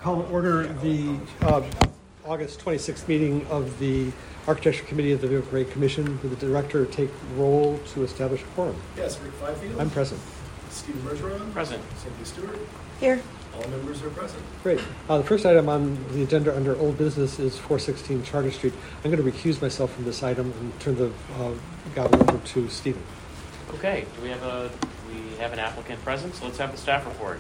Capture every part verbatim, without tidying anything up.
Call to order the uh, August twenty-sixth meeting of the Architecture Committee of the Vehicle Grade Commission. Will the director take roll to establish a quorum? Yes, Rick Fifield. I'm present. Stephen Bergeron. Present. Cynthia Stewart. Here. All members are present. Great. Uh, the first item on the agenda under old business is four sixteen Charter Street. I'm going to recuse myself from this item and turn the uh, gavel over to Stephen. Okay. Do we have a we have an applicant present? So let's have the staff report.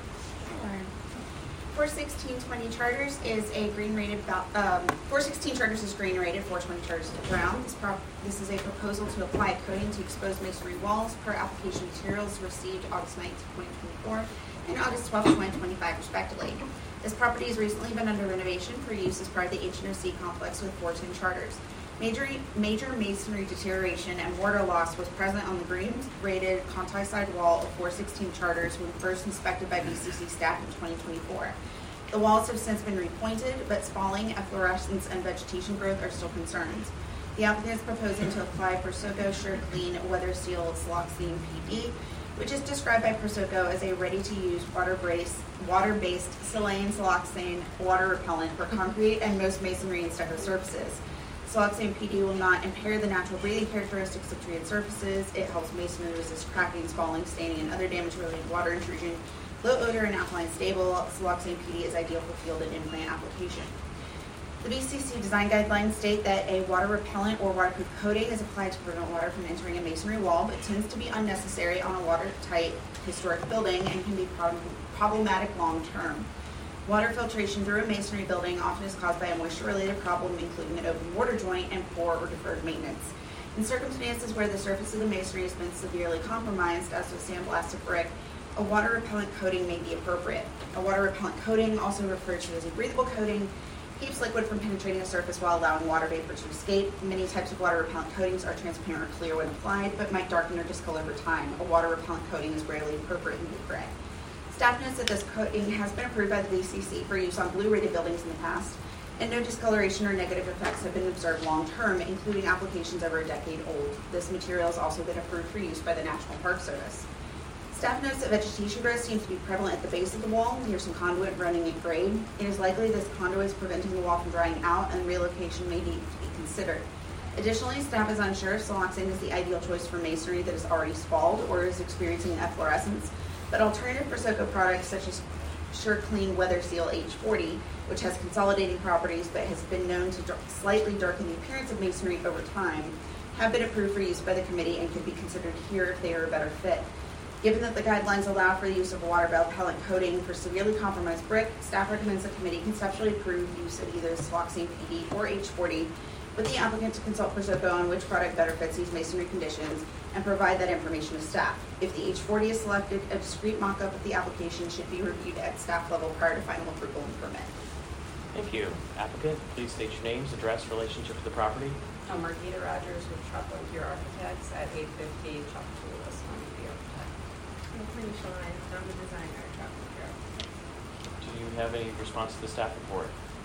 four sixteen twenty Charters is a green rated, um, four sixteen Charters is green rated, four twenty Charters is brown. This, prop, this is a proposal to apply coating to exposed masonry walls per application materials received August ninth, twenty twenty-four and August twelfth, twenty twenty-five respectively. This property has recently been under renovation for use as part of the H and O C complex with four ten Charters. Major, major masonry deterioration and water loss was present on the green rated Conti side wall of four sixteen Charters when first inspected by B C C staff in twenty twenty-four. The walls have since been repointed, but spalling, efflorescence, and vegetation growth are still concerns. The applicant is proposing to apply Persoco SureClean Weather Seal Siloxane P D, which is described by Persoco as a ready-to-use water-based, water-based Silane siloxane water repellent for concrete and most masonry and stucco surfaces. Siloxane P D will not impair the natural breathing characteristics of treated surfaces. It helps masonry resist cracking, spalling, staining, and other damage-related water intrusion. Low odor and alkaline stable, Siloxane P D is ideal for field and in-plant application. The B C C design guidelines state that a water repellent or waterproof coating is applied to prevent water from entering a masonry wall, but tends to be unnecessary on a watertight historic building and can be prob- problematic long-term. Water filtration through a masonry building often is caused by a moisture-related problem, including an open mortar joint and poor or deferred maintenance. In circumstances where the surface of the masonry has been severely compromised, as with sandblasted brick, a water repellent coating may be appropriate. A water repellent coating, also referred to as a breathable coating, keeps liquid from penetrating the surface while allowing water vapor to escape. Many types of water repellent coatings are transparent or clear when applied, but might darken or discolor over time. A water repellent coating is rarely appropriate in blue gray. Staff notes that this coating has been approved by the B C C for use on blue-rated buildings in the past, and no discoloration or negative effects have been observed long-term, including applications over a decade old. This material has also been approved for use by the National Park Service. Staff notes that vegetation growth seems to be prevalent at the base of the wall near some conduit running at grade. It is likely this conduit is preventing the wall from drying out, and relocation may need to be considered. Additionally, staff is unsure if siloxane is the ideal choice for masonry that is already spalled or is experiencing efflorescence, but alternative Persoco products such as SureClean Weather Seal H forty, which has consolidating properties but has been known to slightly darken the appearance of masonry over time, have been approved for use by the committee and could be considered here if they are a better fit. Given that the guidelines allow for the use of a water repellent coating for severely compromised brick, staff recommends the committee conceptually approve use of either Siloxane P D or H forty, with the applicant to consult Persoco on which product better fits these masonry conditions and provide that information to staff. If the H forty is selected, a discrete mock-up of the application should be reviewed at staff level prior to final approval and permit. Thank you. Applicant, please state your names, address, relationship to the property. I'm Margita Rogers with Chopper Gear Architects at eight fifty Chapultepec. I'm the architect. I'm Felicia Lyons. I'm the designer at Chopper Gear Architects. Do you have any response to the staff report?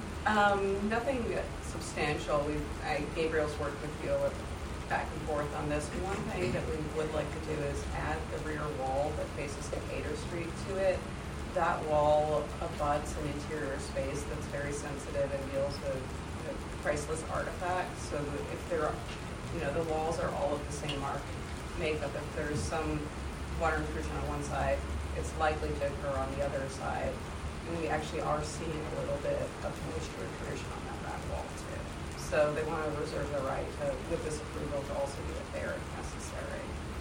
Um, nothing substantial. We, I, Gabriel's worked with you back and forth on this. One thing that we would like to do is add the rear wall that faces Decatur Street to it. That wall abuts an interior space that's very sensitive and deals with you know, priceless artifacts. So if there are, you know, the walls are all of the same mark makeup. If there's some water intrusion on one side, it's likely to occur on the other side. And we actually are seeing a little bit of moisture intrusion on that back wall too. So they want to reserve the right to, with this approval, to also do it there if necessary.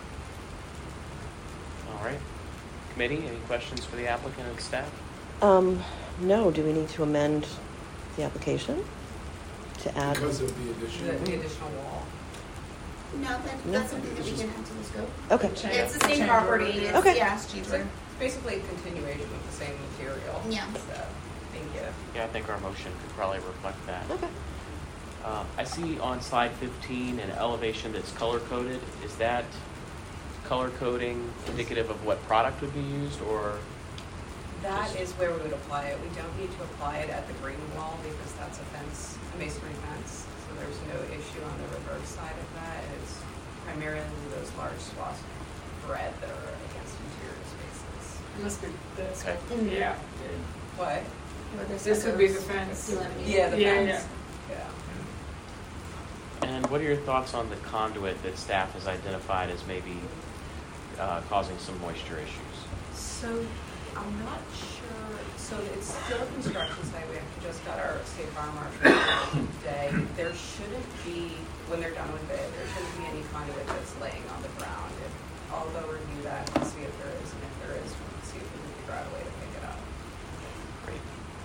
All right. Committee, any questions for the applicant and staff? Um, no. Do we need to amend the application to add? Because of the addition. The, the additional wall. No, that, No. that's something that we can add to the scope. Okay. It's the same property. It's, Okay. Yeah, it's It's cheaper. like basically a continuation of the same material. Yeah. So, thank you. Yeah, I think our motion could probably reflect that. Okay. Uh, I see on slide fifteen an elevation that's color-coded. Is that color coding indicative of what product would be used, or? That is where we would apply it. We don't need to apply it at the green wall because that's a fence, a masonry fence. So there's no issue on the reverse side of that. It's primarily those large swaths of red that are against interior spaces. Must be this. Okay. Mm-hmm. Yeah. What? Or this This would be the goes- fence. eliminate Yeah, the Yeah, fence. Yeah. And what are your thoughts on the conduit that staff has identified as maybe uh, causing some moisture issues? So I'm not sure, so it's still a construction site, we actually just got our state fire marshal today. There shouldn't be, when they're done with it, there shouldn't be any conduit that's laying on the ground. If, I'll go review that and see if there is, and if there is, we'll see if we can figure out a way to pick it up. Great.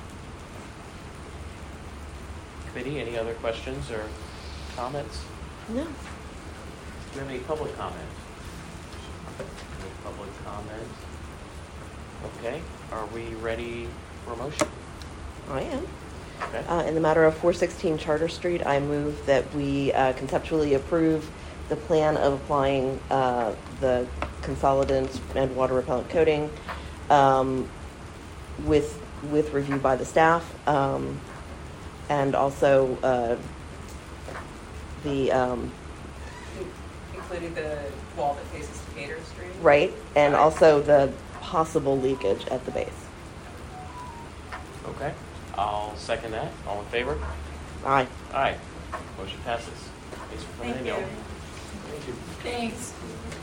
Committee, any other questions or comments? No. Do you have any public comment? Any public comment? Okay, are we ready for a motion? I am. Okay. Uh, in the matter of four sixteen Charter Street, I move that we uh, conceptually approve the plan of applying uh, the consolidant and water repellent coating um, with with review by the staff, um, and also uh, the um, Including the wall that faces Decatur Street. right, and Right. also the possible leakage at the base. Okay, I'll second that. All in favor? Aye. Aye. Motion passes. Thanks for coming in, Thank Neil. you. Thank you. Thanks.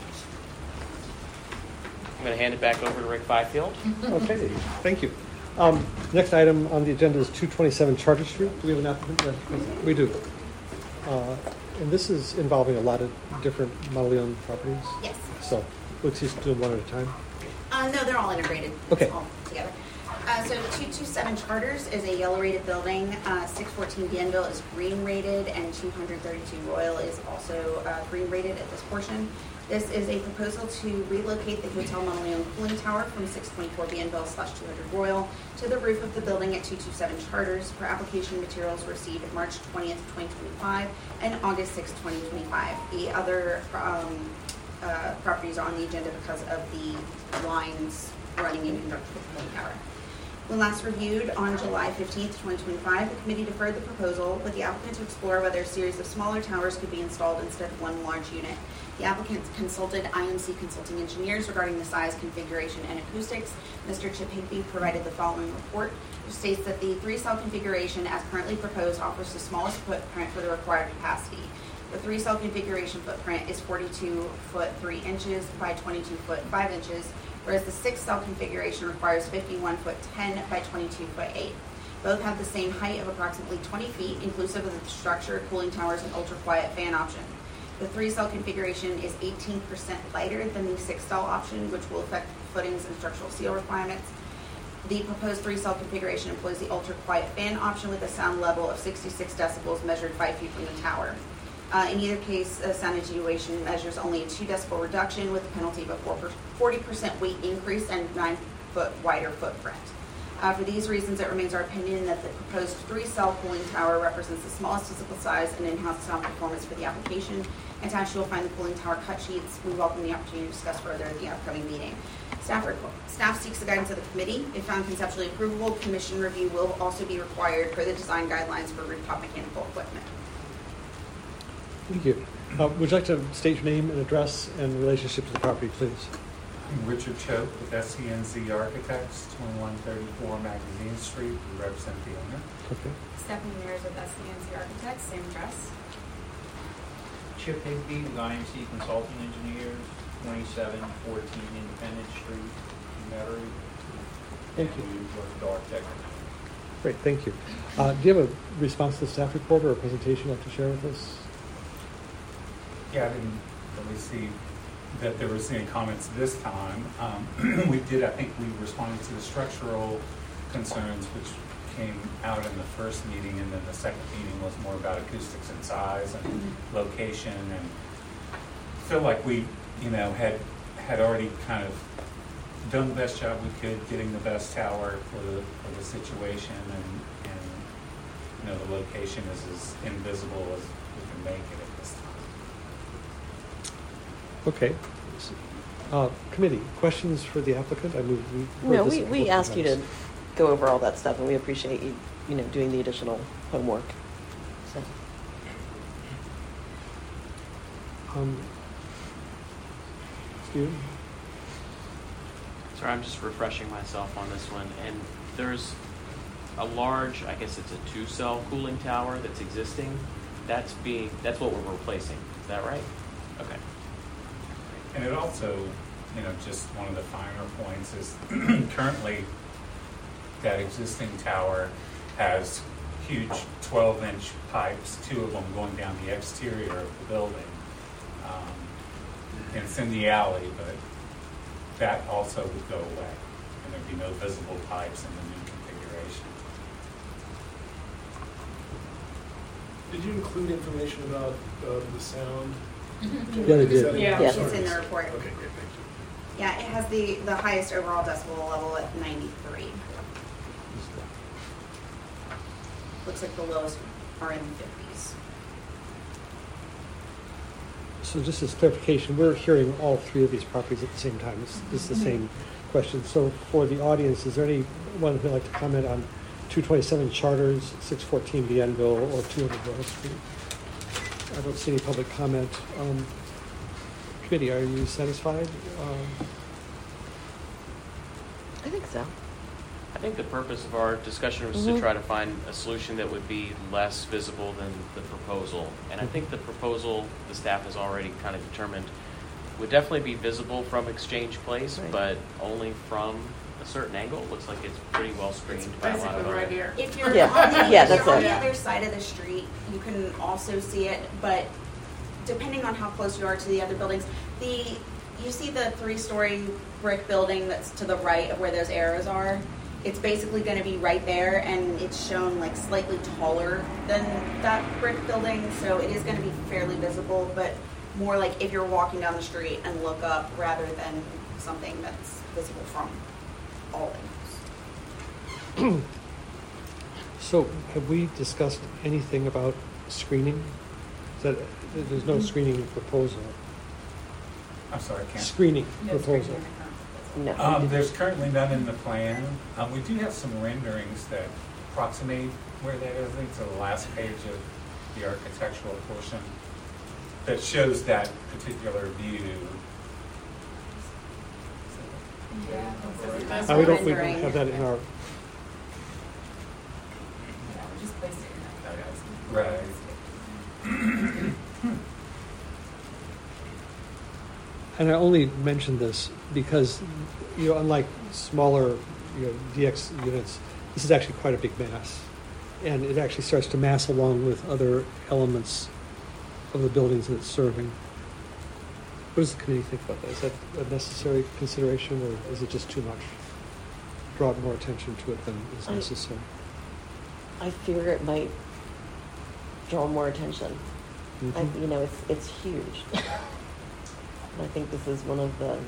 I'm going to hand it back over to Rick Byfield. Okay, thank you. Um, Next item on the agenda is two twenty-seven Charter Street. Do we have an applicant? Yes, we do. Uh, And this is involving a lot of different Mauleon properties. Yes. So let's just do them one at a time. Uh, no, they're all integrated. It's Okay. all together. Uh, so two twenty-seven Charters is a yellow rated building. Uh, six fourteen Bienville is green rated, and two thirty-two Royal is also uh, green rated at this portion. This is a proposal to relocate the Hotel Mauleon cooling tower from six twenty-four Bienville slash two hundred Royal to the roof of the building at two twenty-seven Charters. For application materials received March twentieth, twenty twenty-five, and August sixth, twenty twenty-five. The other um, uh, properties are on the agenda because of the lines running in conjunction with the cooling tower. When last reviewed on July fifteenth, twenty twenty-five, the committee deferred the proposal with the applicant to explore whether a series of smaller towers could be installed instead of one large unit. The applicant consulted I M C Consulting Engineers regarding the size, configuration, and acoustics. Mister Chip Higbee provided the following report, which states that the three-cell configuration as currently proposed offers the smallest footprint for the required capacity. The three-cell configuration footprint is forty-two foot three inches by twenty-two foot five inches, whereas the six-cell configuration requires fifty-one foot ten by twenty-two foot eight. Both have the same height of approximately twenty feet, inclusive of the structure, cooling towers, and ultra-quiet fan option. The three-cell configuration is eighteen percent lighter than the six-cell option, which will affect footings and structural seal requirements. The proposed three-cell configuration employs the ultra-quiet fan option with a sound level of sixty-six decibels measured five feet from the tower. Uh, in either case, uh, sound attenuation measures only a two decibel reduction with a penalty of a forty percent weight increase and nine foot wider footprint. Uh, for these reasons, it remains our opinion that the proposed three-cell cooling tower represents the smallest physical size and in-house sound performance for the application. Attached, you'll find the cooling tower cut sheets. We welcome the opportunity to discuss further at the upcoming meeting. Staff, requ- staff seeks the guidance of the committee. If found conceptually approvable, commission review will also be required per the design guidelines for rooftop mechanical equipment. Thank you. Uh, Would you like to state your name and address and relationship to the property, please? I'm Richard Choate with S C N Z Architects, twenty-one thirty-four Magazine Street. We represent the owner. Okay. Stephanie Mears with S C N Z Architects, same address. Chip Higbee with I M C Consulting Engineers, twenty-seven fourteen Independence Street, Metairie. Thank you. We work with architects. Great, thank you. Uh, do you have a response to the staff report or a presentation you'd like to share with us? Yeah, I didn't really see that there was any comments this time. Um, we did, I think we responded to the structural concerns, which came out in the first meeting, and then the second meeting was more about acoustics and size and mm-hmm. location. And I feel like we, you know, had had already kind of done the best job we could getting the best tower for the, for the situation, and, and you know, the location is as invisible as we can make it at this time. Okay. Uh, committee, questions for the applicant? I move we. No, heard this we, at we both asked you to times. go over all that stuff, and we appreciate you, you know, doing the additional homework. So, Um, Stephen? Sorry, I'm just refreshing myself on this one. And there's a large, I guess it's a two-cell cooling tower that's existing. That's being, that's what we're replacing. Is that right? Okay. And it also, you know, just one of the finer points is currently that existing tower has huge twelve-inch pipes, two of them going down the exterior of the building. Um, and it's in the alley, but that also would go away, and there'd be no visible pipes in the new configuration. Did you include information about uh, the sound? Yeah, they Is did. that in- Yeah. Yes. sorry. It's in the report. Okay, great, thank you. Yeah, it has the, the highest overall decibel level at ninety-three. Looks like the lowest are in the fifties. So just as clarification, we're hearing all three of these properties at the same time. This, this is the same question. So for the audience, is there anyone who'd like to comment on two twenty-seven Charters, six fourteen Bienville, or two hundred Rose Street? I don't see any public comment. Um, committee, are you satisfied? Um, I think so. I think the purpose of our discussion was Mhm. to try to find a solution that would be less visible than the proposal. And I think the proposal, the staff has already kind of determined, would definitely be visible from Exchange Place, Right. but only from a certain angle. It looks like it's pretty well screened by a lot of Basically other. right here. If you're Yeah. on the, Yeah, if that's you're on it. the other side of the street, you can also see it, but depending on how close you are to the other buildings, the, you see the three-story brick building that's to the right of where those arrows are? It's basically gonna be right there, and it's shown like slightly taller than that brick building, so it is gonna be fairly visible, but more like if you're walking down the street and look up rather than something that's visible from all angles. So have we discussed anything about screening? Is that, there's no screening proposal. I'm sorry, I can't. Screening Yes, proposal. right here. No. Um, there's currently none in the plan. Um, we do have some renderings that approximate where that is. I think it's the last page of the architectural portion that shows that particular view. Yeah. That's Uh, we a don't, we don't rendering. have that in our, Yeah, we just placed it in our photos. Right. and I only mention this because, you know, unlike smaller, you know, D X units, this is actually quite a big mass. And it actually starts to mass along with other elements of the buildings that it's serving. What does the committee think about that? Is that a necessary consideration, or is it just too much? Draw more attention to it than is I- necessary? I fear it might draw more attention. I, Mhm. you know, it's it's huge. And I think this is one of the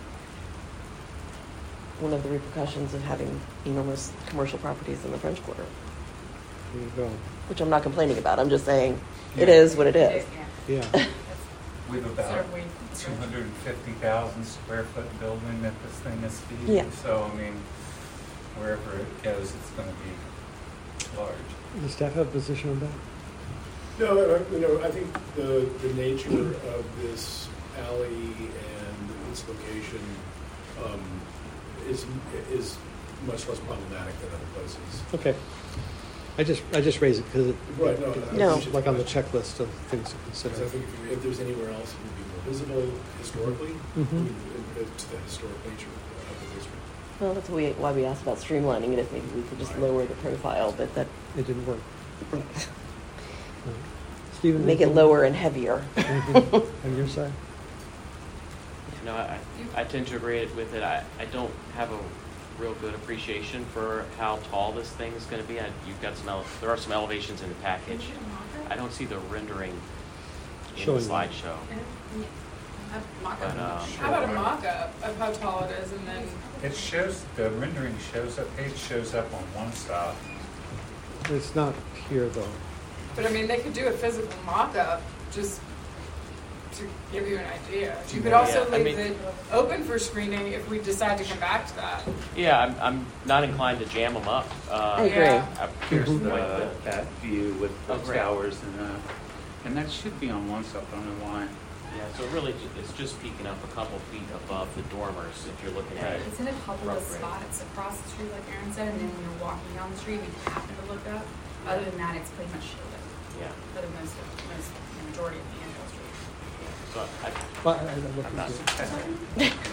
one of the repercussions of having enormous commercial properties in the French Quarter, There you go. which I'm not complaining about. I'm just saying it Yeah. is what it is. Yeah. We have about Sort of we- two hundred fifty thousand square foot building that this thing is feeding. Yeah. So, I mean, wherever it goes, it's going to be large. Does the staff have a position on that? No, I- you know, I think the, the nature of this alley and its location um, is, is much less problematic than other places. Okay. I just, I just raise it because it, Right, no, I No. appreciate like on the that. checklist of things to Because I consider. think if you- if there's anywhere else, it would be more visible historically, I Mhm. mean, it- it's the historic nature of the district. Well, that's we, why we asked about streamlining it. If maybe we could just lower the profile, but that It didn't work. Right. Stephen? make it anything- lower and heavier. anything on your side? No, I, I tend to agree with it. I, I don't have a real good appreciation for how tall this thing is going to be. I, you've got some, ele- there are some elevations in the package. I don't see the rendering in the Showing that. slideshow. But, um, How about a mock-up of how tall it is, and then It shows, the rendering shows up, page shows up on one side. It's not here, though. but I mean, they could do a physical mock-up just to give you an idea. You could also Yeah, I leave mean- it open for screening if we decide to come back to that. Yeah, I'm, I'm not inclined to jam them up. Uh, I agree. Yeah. I'm curious Mhm. like uh, the- that view with the Oh, great. towers and uh, and that should be on one side. I don't know why. Yeah, so really, ju- it's just peeking up a couple feet above the dormers if you're looking at it. It's in a couple of rough grade. spots across the street, like Aaron said, and then when you're walking down the street, if you happen to look up, other than that, it's pretty much shielded. Yeah. For the most, of- most, the majority of the Angel Street. So I, But I- I looked I'm not. into it.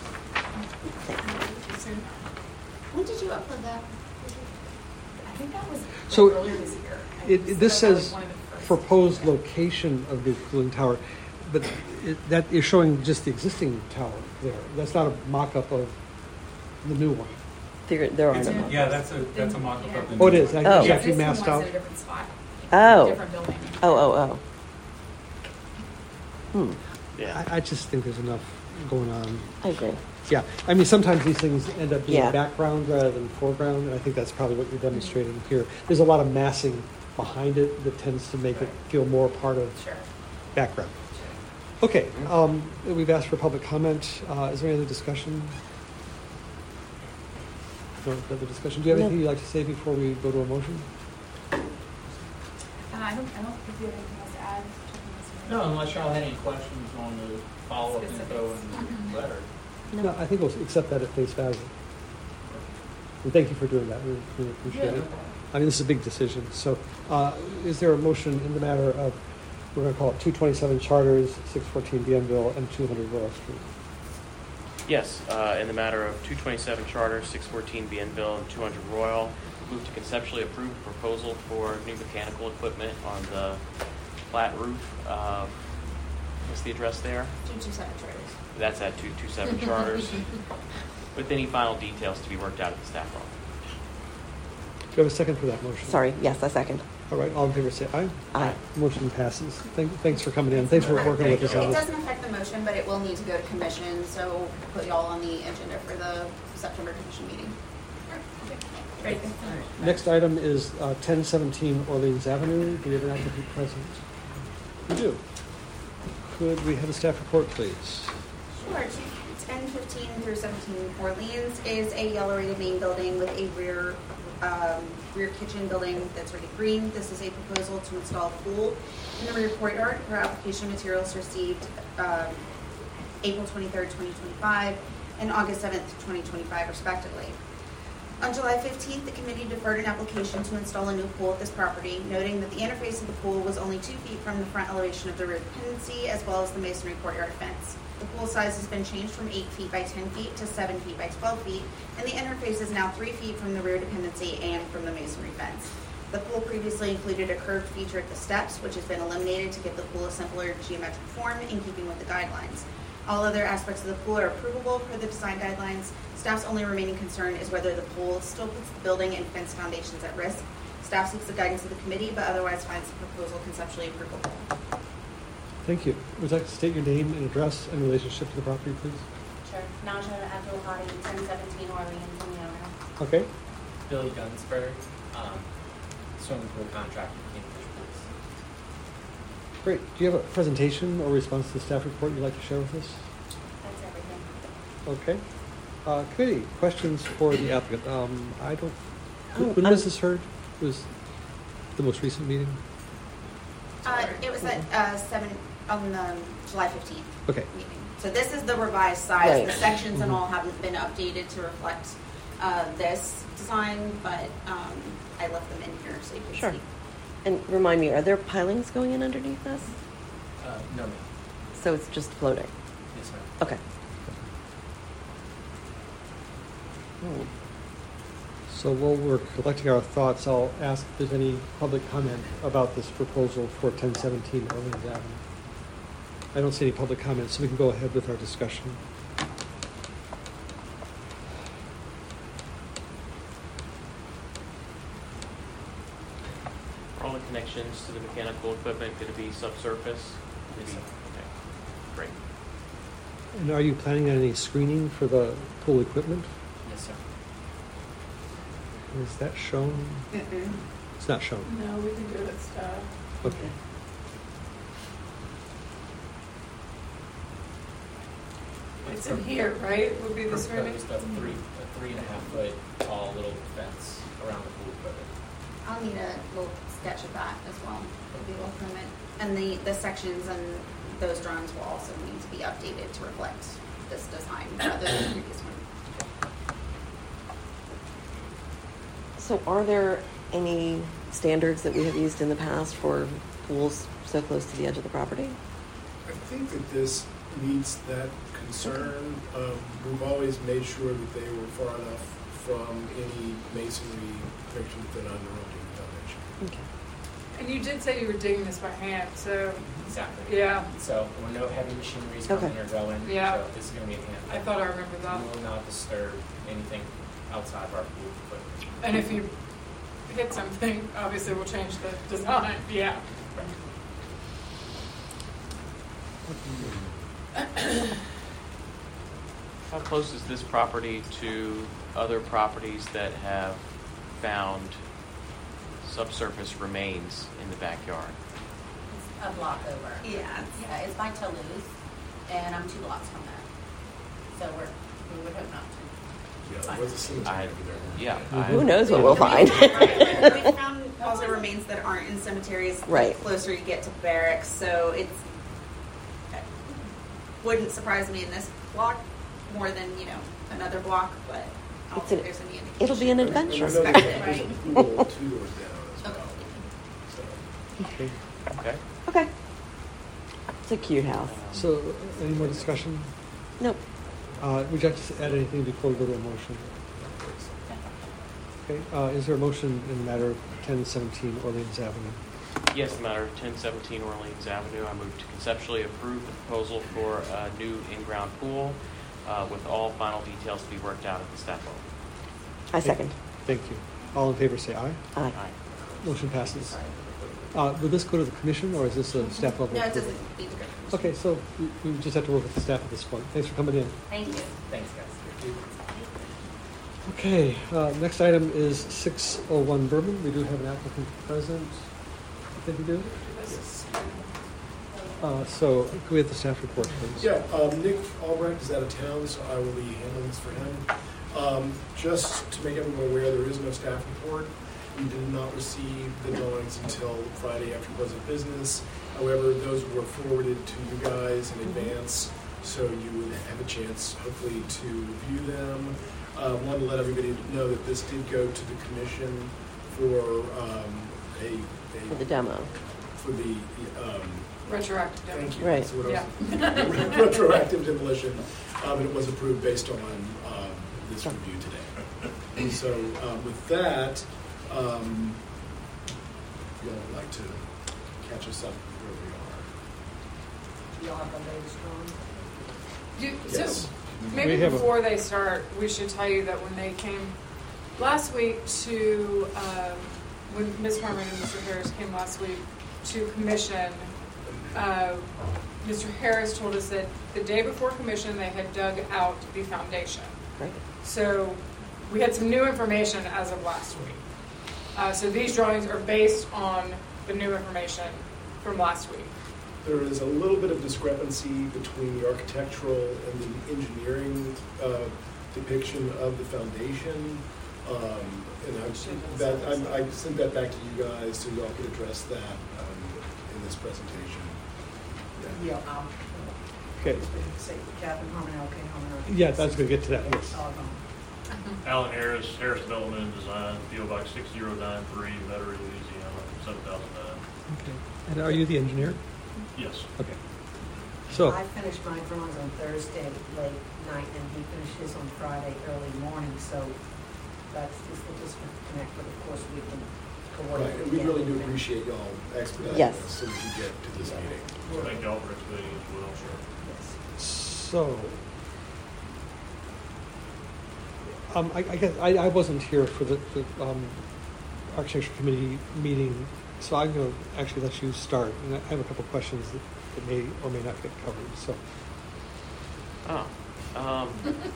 When did you upload that? I think that was So, earlier this year. I It, it- this said that was says one of the first. proposed location of the cooling tower, but it, that is showing just the existing tower there. That's not a mock-up of the new one. There, there are It's no. a- Yeah, that's a, that's a mock-up of the. Oh, it new is. one. I- Oh. It's Yeah, actually this one masked was out. in a different spot. Oh. Different building. Oh, oh, oh. Hmm, Yeah. I, I just think there's enough going on. I agree. Yeah, I mean, sometimes these things end up being Yeah. background rather than foreground, and I think that's probably what you're demonstrating here. There's a lot of massing behind it that tends to make it feel more part of Sure. background. Okay, um, we've asked for public comment. Uh, is there any other discussion? No other discussion. Do you have No. anything you'd like to say before we go to a motion? Uh, I don't, I don't think you have anything else to add. No, unless y'all had any questions on the follow-up info in the letter. No, I think we'll accept that at face value. And thank you for doing that. We really appreciate Yeah, no it. problem. I mean, this is a big decision. So, uh, is there a motion in the matter of, we're going to call it two twenty-seven Charters, six fourteen Bienville, and two hundred Royal Street? Yes, uh, in the matter of two twenty-seven Charter, six fourteen Bienville, and two hundred Royal, move to conceptually approve a proposal for new mechanical equipment on the flat roof. Uh, what's the address there? Two two seven Charters. That's at two twenty-seven Charters, with any final details to be worked out at the staff level. Do you have a second for that motion? Sorry, yes, I second. All right, all in favor say aye. Aye. Motion passes. Thank, thanks for coming in. Thanks for working with us on It this. doesn't affect the motion, but it will need to go to commission, so we'll put y'all on the agenda for the September commission meeting. Great. Next item is uh, ten seventeen Orleans Avenue. Do we have an applicant present? We do. Could we have a staff report, please? Sure. ten fifteen through seventeen Orleans is a yellow rated main building with a rear um, rear kitchen building that's rated green. This is a proposal to install a pool in the rear courtyard. Her application materials received um, April twenty-third, twenty twenty-five and August seventh, twenty twenty-five respectively. On July fifteenth, the committee deferred an application to install a new pool at this property, noting that the interface of the pool was only two feet from the front elevation of the rear dependency, as well as the masonry courtyard fence. The pool size has been changed from eight feet by ten feet to seven feet by twelve feet, and the interface is now three feet from the rear dependency and from the masonry fence. The pool previously included a curved feature at the steps, which has been eliminated to give the pool a simpler geometric form in keeping with the guidelines. All other aspects of the pool are approvable per the design guidelines. Staff's only remaining concern is whether the pool still puts the building and fence foundations at risk. Staff seeks the guidance of the committee, but otherwise finds the proposal conceptually approvable. Thank you. Would you like to state your name and address and relationship to the property, please? Sure. Naja Abdul Hadi, ten seventeen Orleans, and the owner. Okay. Billy Gunsberg, um, swimming pool contractor, Kingfish Pools. Great. Do you have a presentation or response to the staff report you'd like to share with us? That's everything. Okay. Uh, committee, questions for the applicant? Um, I don't, Oh, when um, was this heard? It was the most recent meeting? Uh, it was at uh, seven on the July fifteenth Okay. meeting. So this is the revised size. Right. The sections and Mhm. all haven't been updated to reflect uh, this design, but um, I left them in here so you can Sure. see. And remind me, are there pilings going in underneath this? Uh, no, ma'am. So it's just floating? Yes, ma'am. Okay. Oh. So while we're collecting our thoughts, I'll ask if there's any public comment about this proposal for ten seventeen Orleans Avenue. I don't see any public comments, so we can go ahead with our discussion. Are all the connections to the mechanical equipment going to be subsurface? Yes, sir. Okay, great. And are you planning on any screening for the pool equipment? Yes, sir. Is that shown? Mm-mm. It's not shown. No, we can do it at staff. Okay. It's in here, right? Would be the screening? Proposed a three, a three and a half foot tall little fence around the pool equipment. I'll need a little sketch of that as well, the legal permit, and the, the sections and those drawings will also need to be updated to reflect this design rather than the previous one. So are there any standards that we have used in the past for pools so close to the edge of the property? I think that this meets that concern. Um, we've always made sure that they were far enough from any masonry friction that they're not interrupting the foundation. Okay. And you did say you were digging this by hand, so, Exactly. yeah, So there were no heavy machineries Okay. coming or going. Yeah. So this is going to be a hand. I thought I remembered that. We will not disturb anything outside of our pool footprint. And if you hit something, obviously we'll change the design, yeah. How close is this property to other properties that have found subsurface remains in the backyard? A block over. Yeah, it's- Yeah, it's by Toulouse, and I'm two blocks from there. So we're, we would hope not to. Yeah, there was a cemetery I, over there. yeah. Who I- knows what we'll find? Right. We found also remains that aren't in cemeteries the Right. closer you get to barracks, so it's wouldn't surprise me in this block more than, you know, another block, but I don't It's think an- there's any indication. It'll be an And I adventure. know that there's a pool two doors down as well. So, Okay. Okay. Okay. It's a cute house. So, any more discussion? Nope. Uh, would you like to add anything before we go to a motion? Okay, uh, is there a motion in the matter of ten seventeen Orleans Avenue? Yes, the matter of ten seventeen Orleans Avenue, I move to conceptually approve the proposal for a new in-ground pool uh, with all final details to be worked out at the staff level. I second. Thank you. All in favor say aye. Aye. Aye. Motion passes. Uh, will this go to the commission or is this a staff level? No, it approval? doesn't need to go. Okay, so we, we just have to work with the staff at this point. Thanks for coming in. Thank you. Thanks, guys. Okay, uh, next item is six oh one Bourbon. We do have an applicant present. I think we do. Uh, so, can we have the staff report, please? Yeah, um, Nick Albrecht is out of town, so I will be handling this for him. Um, just to make everyone aware, there is no staff report. We did not receive the drawings until Friday after close of business. However, those were forwarded to you guys in advance, so you would have a chance, hopefully, to review them. Uh, wanted to let everybody know that this did go to the commission for um, a, a For the demo. for the um, Retroactive. thank you. Right. That's what I was- Yeah. retroactive demolition, um, and it was approved based on um, this review today. And so um, with that, um, if y'all would like to catch us up where we You'll have the latest drawing. You, Yes. So We maybe have a- before they start, we should tell you that when they came last week to, um, when Miz Harmon and Mister Harris came last week to commission, uh, Mister Harris told us that the day before commission, they had dug out the foundation. Great. So we had some new information as of last week. Uh, so these drawings are based on the new information from last week. are. There is a little bit of discrepancy between the architectural and the engineering uh, depiction of the foundation. Um, and I, that, I, I sent that back to you guys so y'all could address that um, in this presentation. Yeah, um, Okay. say Captain Harmon, okay, Harmon. Yeah, I was going to get to that, yes. Oh, no. Alan Harris, Harris Development and Design, P O Box six zero nine three, Metairie, Louisiana, seven thousand nine. Okay. And are you the engineer? Yes. Okay. So, I finished my drawings on Thursday late night, and he finished his on Friday early morning, so that's just the disconnect, but of course we can Right, coordinate. and we really do together. appreciate y'all expediting Yes. this so we can get to this meeting. Thank y'all for explaining as well. Yes. so, um, I, I guess, I, I wasn't here for the, the, um, architecture committee meeting, so I'm going to actually let you start. And I have a couple questions that, that may or may not get covered, so. Oh. Um,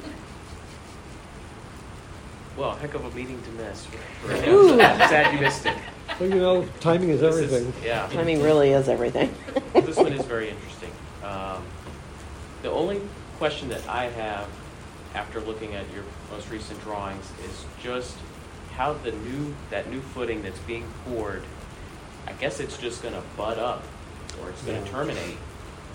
well, heck of a meeting to miss. Ooh. I'm sad you missed it. Well, you know, timing is This is- everything. yeah. Timing really is everything. This one is very interesting. Um, the only question that I have after looking at your most recent drawings is just how the new, that new footing that's being poured, I guess it's just going to butt up or it's going to Yeah. terminate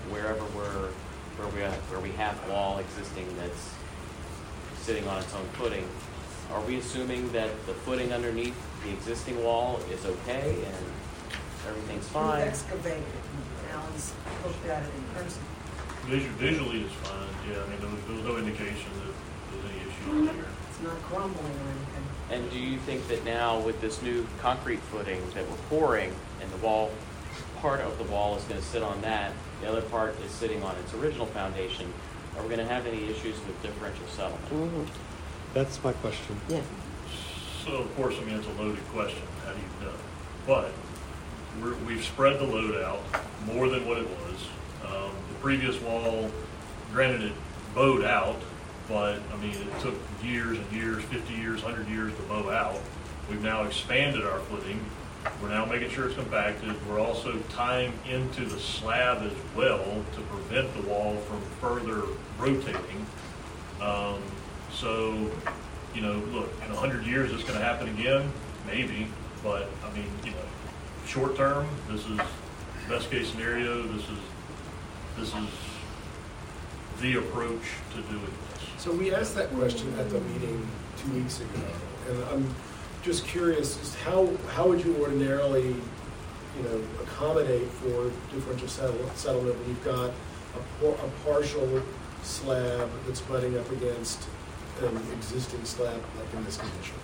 wherever we're, where we have, where we have wall existing that's sitting on its own footing, are we assuming that the footing underneath the existing wall is okay and everything's fine? Excavated, Alan's looked at it in person. Visu- Visually, it's fine, yeah, I mean, there was, there was no indication that there's any issues there. It's not crumbling or anything. And do you think that now with this new concrete footing that we're pouring and the wall, part of the wall is going to sit on that, the other part is sitting on its original foundation, are we going to have any issues with differential settlement? Mm-hmm. That's my question. Yeah. So, of course, I mean, it's a loaded question, how do you know? But we're, we've spread the load out more than what it was. Um, the previous wall, granted it bowed out, but, I mean, it took years and years, fifty years, one hundred years to bow out. We've now expanded our footing. We're now making sure it's compacted. We're also tying into the slab as well to prevent the wall from further rotating. Um, so, you know, look, in a hundred years, it's going to happen again, maybe. But I mean, you know, short term, this is best case scenario. This is this is the approach to doing this. So we asked that question at the meeting two weeks ago, and I'm just curious, just how how would you ordinarily, you know, accommodate for differential settle, settlement when you've got a, por- a partial slab that's butting up against an existing slab like in this condition?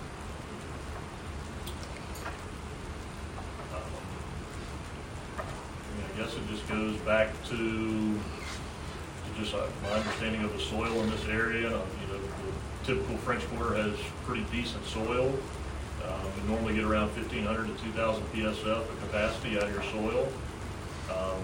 Um, I mean, I guess it just goes back to, to just uh, my understanding of the soil in this area. Uh, you know, the typical French Quarter has pretty decent soil. Um, we normally get around fifteen hundred to two thousand P S F of capacity out of your soil. Um,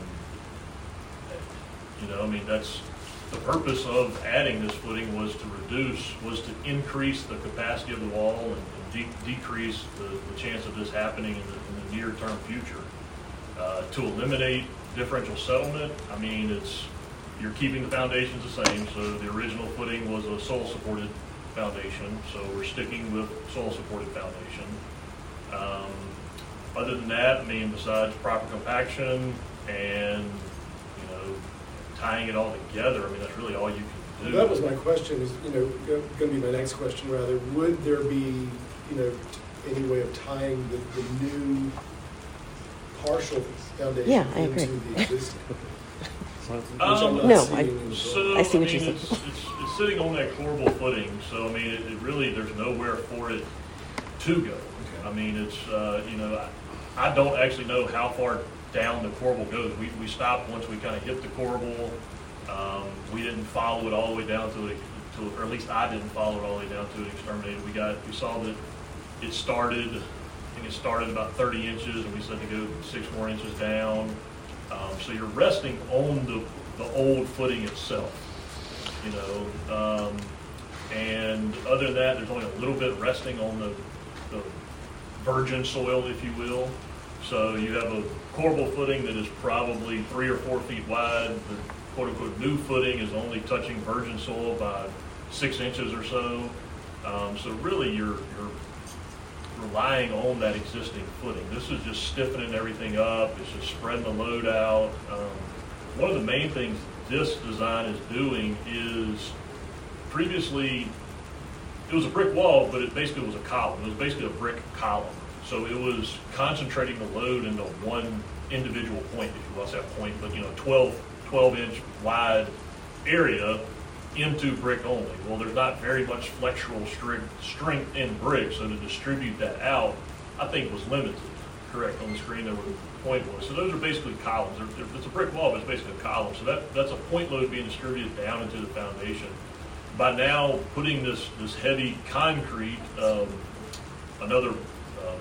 you know, I mean, that's the purpose of adding this footing was to reduce, was to increase the capacity of the wall and, and de- decrease the, the chance of this happening in the, in the near-term future. Uh, to eliminate differential settlement, I mean, it's you're keeping the foundations the same. So the original footing was a soil-supported foundation, so we're sticking with soil-supported foundation. Um, other than that, I mean, besides proper compaction and, you know, tying it all together, I mean, that's really all you can do. Well, that was my question, is, you know, going to be my next question, rather. Would there be, you know, t- any way of tying the, the new partial foundation Yeah, I agree. into the existing? Which Um, I'm not No, seeing I- in the So, I see what mean, you're it's, saying. it's, it's sitting on that corbel footing, so I mean, it, it really, there's nowhere for it to go. I mean, it's, uh, you know, I, I don't actually know how far down the corbel goes. We, we stopped once we kind of hit the corbel. Um, we didn't follow it all the way down to it, to, or at least I didn't follow it all the way down to it exterminated. We got, we saw that it started, I think it started about thirty inches, and we said to go six more inches down. Um, so you're resting on the, the old footing itself, you know. Um, and other than that, there's only a little bit resting on the, the virgin soil, if you will. So you have a corbel footing that is probably three or four feet wide. The quote-unquote new footing is only touching virgin soil by six inches or so. Um, so really, you're, you're relying on that existing footing. This is just stiffening everything up. It's just spreading the load out. Um, one of the main things this design is doing is previously it was a brick wall, but it basically was a column. It was basically a brick column. So it was concentrating the load into one individual point, if you will say a point, but you know, twelve, twelve inch wide area into brick only. Well, there's not very much flexural strength, strength in brick, so to distribute that out, I think was limited. Correct, on the screen there where the point was. So those are basically columns. They're, they're, it's a brick wall, but it's basically a column. So that, that's a point load being distributed down into the foundation. By now putting this, this heavy concrete, um, another um,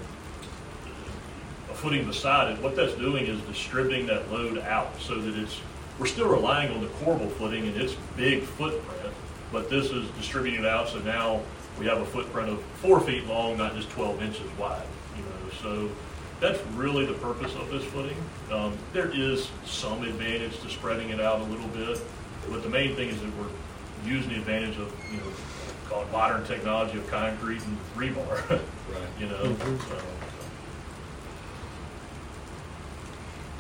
a footing beside it, what that's doing is distributing that load out so that it's, we're still relying on the corbel footing and its big footprint, but this is distributing it out, so now we have a footprint of four feet long, not just twelve inches wide. You know, so that's really the purpose of this footing. Um, there is some advantage to spreading it out a little bit, but the main thing is that we're using the advantage of, you know, called modern technology of concrete and rebar. Right. You know. Mm-hmm. So,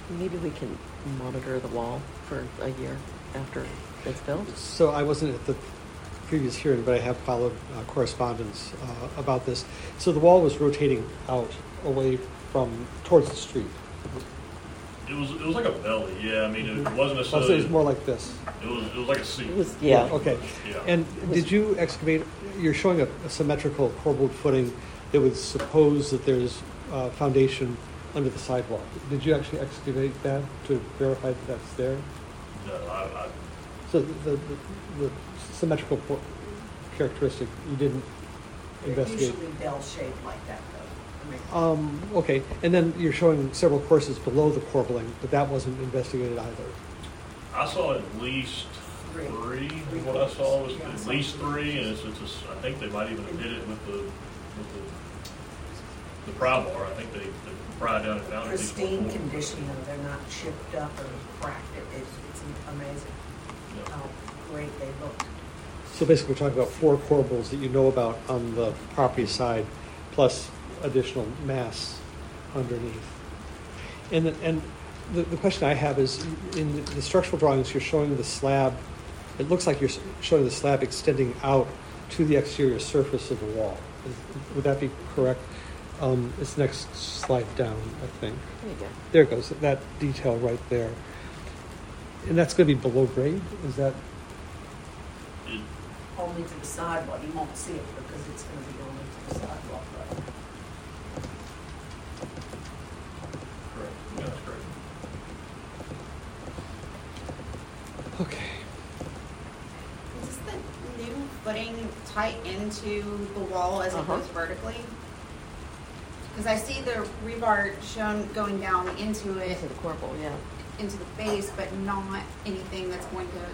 Maybe we can monitor the wall for a year after it's built. So I wasn't at the previous hearing, but I have followed uh, correspondence uh, about this. So the wall was rotating out away from, towards the street. It was, it was like a belly, yeah, I mean, it wasn't Oh, so necessarily. it was more like this. It was, it was like a seat. It was, yeah. Okay. Yeah. And did you excavate, you're showing a, a symmetrical corbelled footing that would suppose that there's uh, foundation under the sidewalk. Did you actually excavate that to verify that that's there? No, I, I, So the, the, the symmetrical por- characteristic, you didn't They're investigate? usually bell-shaped like that, though. I mean, Um, okay, and then you're showing several courses below the corbelling, but that wasn't investigated either. I saw at least Three. three, Three what I saw was courses, yeah. at least three, and it's, it's, a s I think they might even have hit it with the, with the, the pry bar, I think they, they pried down and found it. pristine condition, though. They're not chipped up or cracked. It- It's, it's amazing Yeah. how great they look. So basically, we're talking about four corbels that you know about on the property side, plus additional mass underneath. And the, and the, the question I have is, in the structural drawings, you're showing the slab, it looks like you're s- showing the slab extending out to the exterior surface of the wall. Is- Would that be correct? Um, it's next slide down, I think. There you go. There it goes, that detail right there. And that's going to be below grade? Is that? It, Only to the sidewalk. You won't see it because it's going to be only to the sidewalk, right? correct, yeah, that's correct. Okay. Does the new footing tie into the wall as it Uh-huh. goes vertically? Because I see the rebar shown going down into it, Into the corbel, yeah. into the base, but not anything that's going to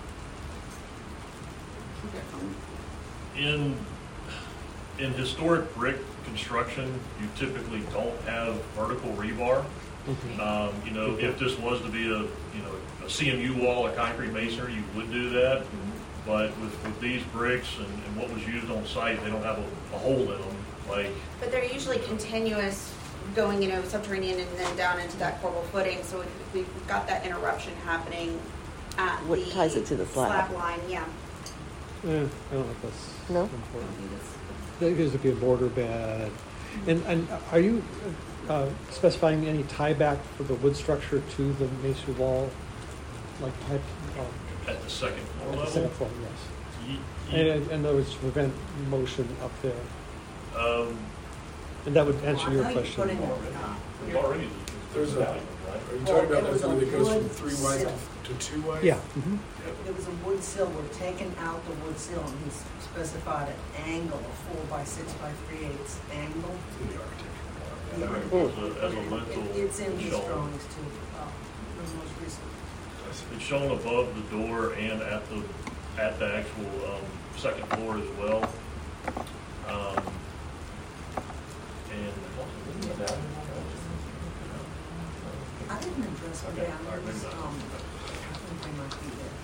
keep it from. In, in historic brick construction, you typically don't have vertical rebar. Mhm. Um, you know, if this was to be a, you know, a C M U wall, a concrete masonry, you would do that. But with, with these bricks and, and what was used on site, they don't have a, a hole in them, like, But they're usually continuous, going, you know, subterranean and then down into that corbel footing. So if we've got that interruption happening at What the ties it to the slab? line, yeah. Eh, I don't think that's No? important. There gives to be a border bed. And, and are you uh, specifying any tieback for the wood structure to the masonry wall? Like type, um, at the second floor at the level. second floor, yes. Ye- And ye- in other words, to prevent motion up there. Um, And that would answer your I thought you question. put in- There's already. There's a, right? are you Well, talking about there was that a one that goes from wood three wide sill. to, to two wide? Yeah. mhm. There was a wood sill. We're taking out the wood sill, and he specified an angle, a four by six by three eighths angle. In the architecture. Yeah. As a, as a lintel. It- It's in his shown. drawings too, uh, the most recent. It's shown above the door and at the, at the actual, um, second floor as well. Um, and. I didn't address the Okay, all right, maybe boundaries, not. um, I think they might be there.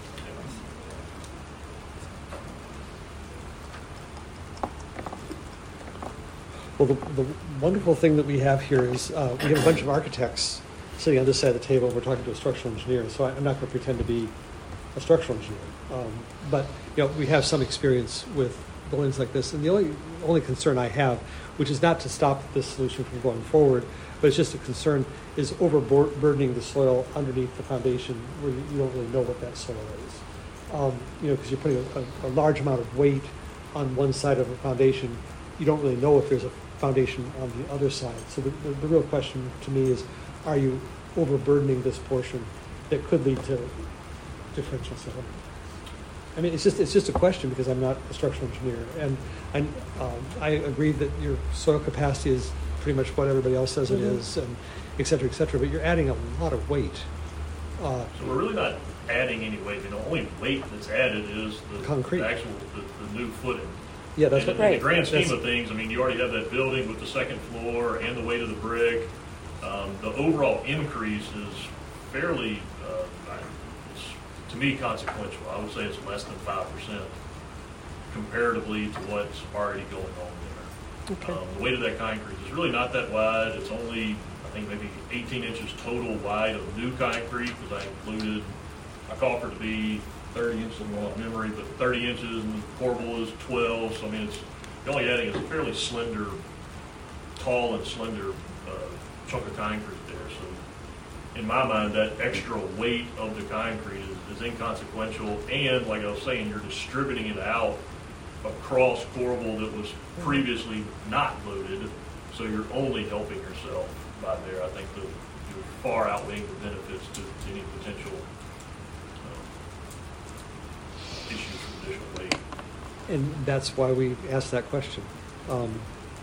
Well, the, the wonderful thing that we have here is uh, we have a bunch of architects sitting on this side of the table. We're talking to a structural engineer, so I, I'm not going to pretend to be a structural engineer. Um, but you know, we have some experience with buildings like this, and the only only concern I have, which is not to stop this solution from going forward, but it's just a concern, is overburdening the soil underneath the foundation where you, you don't really know what that soil is. Um, you know, because you're putting a, a, a large amount of weight on one side of a foundation, you don't really know if there's a foundation on the other side. So the, the, the real question to me is, are you overburdening this portion that could lead to differential settlement? I mean, it's just it's just a question because I'm not a structural engineer, and I um, I agree that your soil capacity is pretty much what everybody else says Mm-hmm. it is, and et cetera, et cetera. But you're adding a lot of weight. Uh, So we're really not adding any weight. I mean, the only weight that's added is the, Concrete. the actual, the, the new footing. yeah, that's And what. in the grand scheme That's- of things, I mean, you already have that building with the second floor and the weight of the brick. Um, the overall increase is fairly, uh, I- it's, to me, consequential. I would say it's less than five percent comparatively to what's already going on there. Okay. Um, the weight of that concrete is really not that wide. It's only, I think maybe eighteen inches total wide of new concrete, because I included, I call for it to be thirty inches, I don't want memory, but thirty inches, and the corbel is twelve, so I mean, it's, you're only adding a fairly slender, tall and slender uh, chunk of concrete there. So in my mind, that extra weight of the concrete is, is inconsequential, and like I was saying, you're distributing it out across corbel that was previously not loaded, so you're only helping yourself by there. I think the, you're far outweighing the benefits to, to any potential um, issues from additional weight. And that's why we asked that question. Um,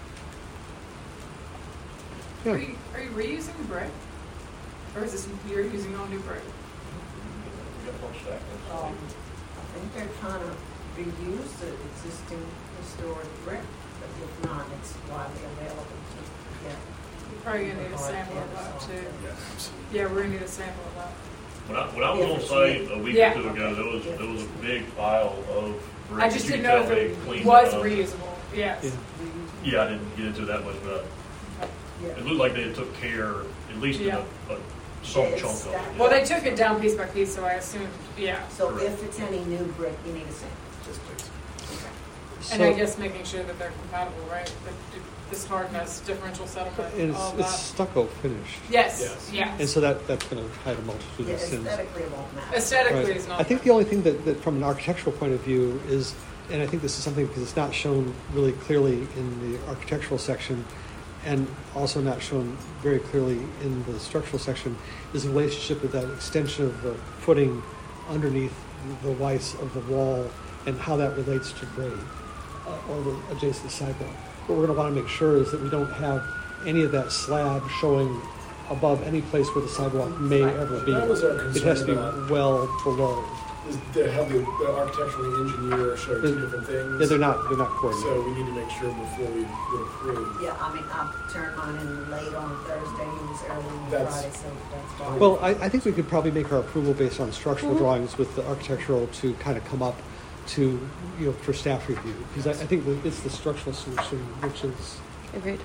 yeah. Are you, are you reusing brick? Or is this, you're using all new brick? We got a bunch of that. Um, I think they're trying to reuse the existing historic brick, but if not, it's widely available to get. You're probably gonna need a sample of that too. Yeah, absolutely. Yeah, we're gonna need a sample of that. When I, when I was Yeah, on site a week Yeah. or two ago, there was, there was a big pile of brick. I just that you didn't know could if tell they it cleaned was up. reusable, yes. Yeah. Yeah, I didn't get into that much, but Yeah. it looked like they took care, at least in Yeah. a, a some Yeah, it's chunk of it. stacked. Well, they took it down piece by piece, so I assumed, yeah. So if it's any new brick, you need a sample. Just please. And I So- guess making sure that they're compatible, right? The, this hardness, differential settlement, And all it's, of it's that. stucco finished. Yes, Yes. yes. And so that, that's going to hide a multitude Yeah, of sins. aesthetically it won't matter. Aesthetically Right. is not. I think the only thing that, that from an architectural point of view is, and I think this is something because it's not shown really clearly in the architectural section and also not shown very clearly in the structural section, is the relationship with that extension of the footing underneath the lice of the wall and how that relates to grade uh, or the adjacent sidewalk. What we're going to want to make sure is that we don't have any of that slab showing above any place where the sidewalk may ever be. That was our It has to be concern about- well below. Is to have the, the architectural engineer show two different things. Yeah, they're not, they're not So coordinated. we need to make sure before we would approve. Yeah, I mean, I turned mine in late on Thursday, it was early on That's- Friday, so that's why. Well, I, I think we could probably make our approval based on structural Mhm. drawings with the architectural to kind of come up to, you know, for staff review. Because I, I think that it's the structural solution, which is, Agreed.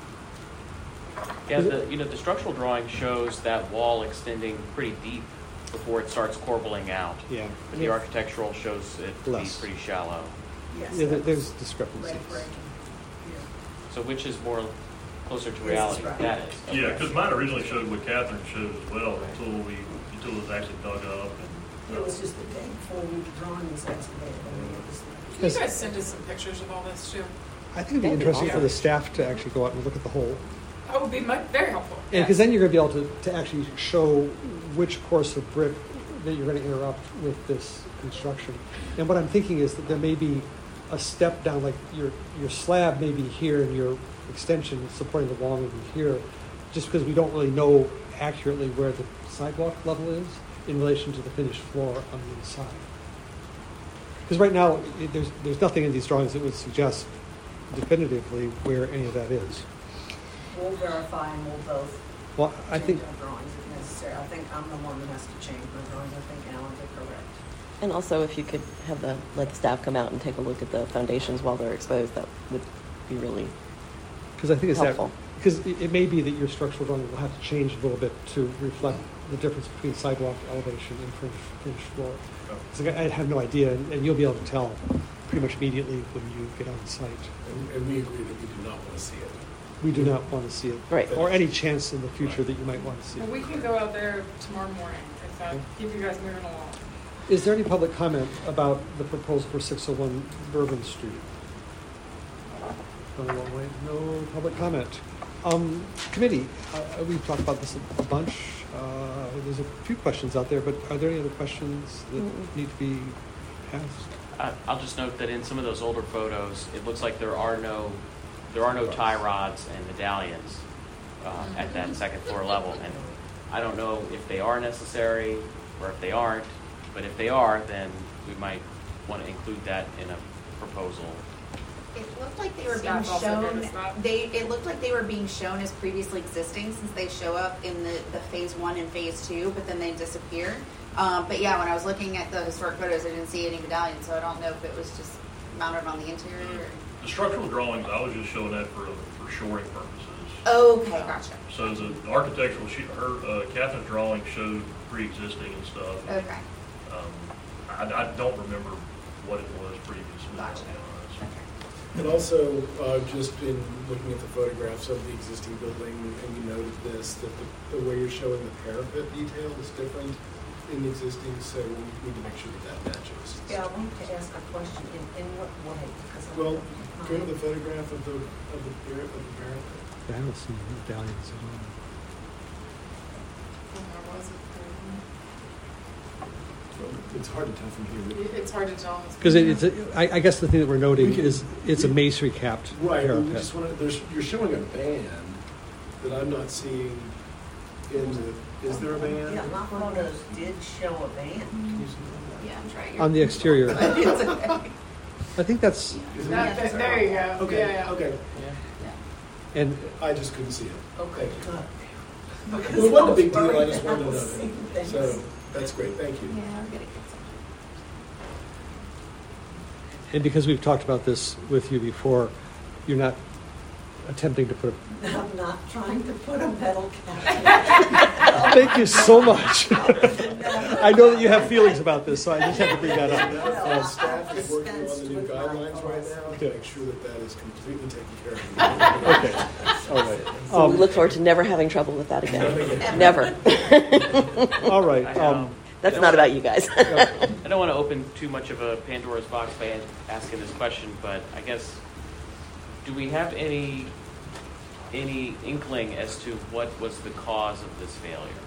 Yeah, the, you know, the structural drawing shows that wall extending pretty deep before it starts corbelling out. yeah. But the architectural shows it to be Less. pretty shallow. Yes, Yeah, there- that there's was discrepancies. late-breaking. Yeah. So which is more closer to Yes, reality? that's right. That is. Yeah, Okay. because mine originally showed what Catherine showed as well until we, until it was actually dug up. And, It was just the day before we were drawing this excavated, I mean, it was. Can you guys send us some pictures of all this too? I think it'd be That'd be interesting for the awesome. staff to actually go out and look at the whole. That would be mu- very helpful. And because yes. then you're going to be able to, to actually show which course of brick that you're going to interrupt with this construction. And what I'm thinking is that there may be a step down, like your your slab may be here and your extension supporting the wall may be here, just because we don't really know accurately where the sidewalk level is in relation to the finished floor on the inside. Because right now, it, there's there's nothing in these drawings that would suggest definitively where any of that is. We'll verify and we'll both Well, I think. change our drawings if necessary. I think I'm the one that has to change my drawings. I think Alan's are correct. And also, if you could have the, let the staff come out and take a look at the foundations while they're exposed, that would be really Because I think it's helpful. that, because it, it may be that your structural drawing will have to change a little bit to reflect the difference between sidewalk elevation and finished, finished floor. So I I have no idea, and, and you'll be able to tell pretty much immediately when you get on site. And, and we agree that we do not want to see it. We do not want to see it. Right. Or any chance in the future that you might want to see Well, it. we can go out there tomorrow morning if that, keep you guys moving along. Is there any public comment about the proposal for six oh one Bourbon Street? Going a long way. No public comment. Um, committee, uh, we've talked about this a bunch. Uh, there's a few questions out there, but are there any other questions that Mm-mm. need to be asked? I- I'll just note that in some of those older photos, it looks like there are no, there are no tie rods and medallions uh, at that second floor level. And I don't know if they are necessary or if they aren't, but if they are, then we might want to include that in a proposal. It looked like they were being Staff also shown, noticed that. they, it looked like they were being shown as previously existing since they show up in the, the phase one and phase two, but then they disappear. Um, but yeah, when I was looking at the historic photos, I didn't see any medallions, so I don't know if it was just mounted on the interior or. The structural drawings, I was just showing that for, for shoring purposes. Okay, gotcha. So the architectural, she, her, uh, Catherine's drawing showed pre-existing and stuff. Okay. Um, I, I don't remember what it was previously, Gotcha. to be honest. And also, uh, just in looking at the photographs of the existing building, and you noted this, that the, the way you're showing the parapet detail is different in the existing, so we need to make sure that that matches. Yeah, I wanted to ask a question, in, in what way? Because I'm- Well, go to the photograph of the, of the, par- of the parapet. I haven't seen medallions at all. And there was a Well, it's hard to tell from here. thing. It's hard to tell. Because it, it's, a, I, I guess the thing that we're noting is it's a masonry capped Right, but we parapet. just want to, there's, you're showing a band that I'm not seeing in the, is there a band? Yeah, my photos did show a band. Yeah, I'm trying. On the exterior. But it's okay. I think that's, Is That, it- that- there you go. Okay, Yeah, yeah. okay. and I just couldn't see it. Okay, good. Because Well, it wasn't a I was big deal, I worried just that I wanted to was seeing know. things. So, that's great, thank you. Yeah, I'm gonna get some. and because we've talked about this with you before, you're not attempting to put a I'm not trying to put a metal cap. Thank you so much. I know that you have feelings about this, so I just have to bring that up. Uh, Um, Staff is working on the new Dispensed with guidelines my right now Okay. to make sure that that is completely taken care of. Okay, all right. So we Um, look forward to never having trouble with that again. Never. All right. I, Um, um, That's not about you guys. I don't want to open too much of a Pandora's box by asking this question, but I guess, do we have any any inkling as to what was the cause of this failure?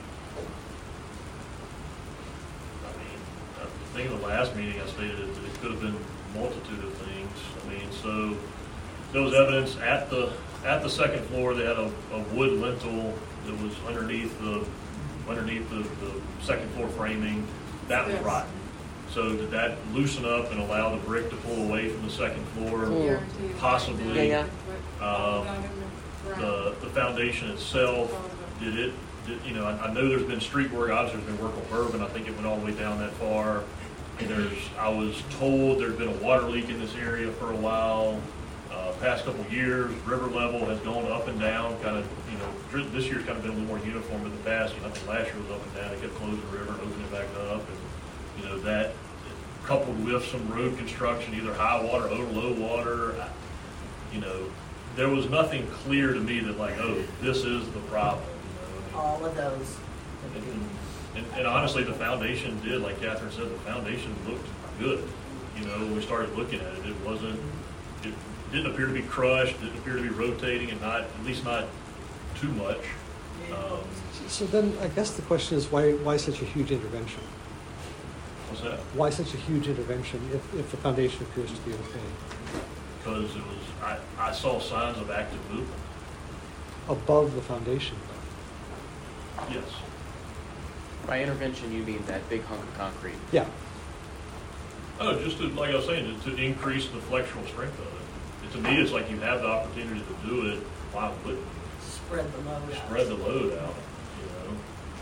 I mean, I think in the last meeting I stated that it could have been a multitude of things. I mean, so there was evidence at the, at the second floor, they had a, a wood lintel that was underneath the, underneath the, the second floor framing. That was Yes. rotten. So did that loosen up and allow the brick to pull away from the second floor? Guaranteed. Possibly. Yeah, Um, Not in the ground. The, the foundation itself, did it, did, you know, I, I know there's been street work, obviously there's been work on Bourbon, I think it went all the way down that far. And there's, I was told there's been a water leak in this area for a while. Uh, past couple of years, river level has gone up and down, kind of, you know, dr- this year's kind of been a little more uniform than the past. You know, I think last year was up and down, they kept closing the river and opening it back up. And, you know, that coupled with some road construction, either high water or low water, I- you know, there was nothing clear to me that like, oh, this is the problem. You know? All of those. And, and, and honestly, the foundation did, like Catherine said, the foundation looked good. You know, when we started looking at it, it wasn't, it didn't appear to be crushed, didn't appear to be rotating, and not, at least not too much. Um, So then, I guess the question is, why, why such a huge intervention? what's that? Why such a huge intervention if, if the foundation appears to be okay? Because it was, I, I saw signs of active movement. Above the foundation? Yes. By intervention, you mean that big hunk of concrete? Yeah. Oh, just to, like I was saying, to, to increase the flexural strength of it. And to me, it's like you have the opportunity to do it, why wouldn't you? Spread the load out. Spread the load out, you know?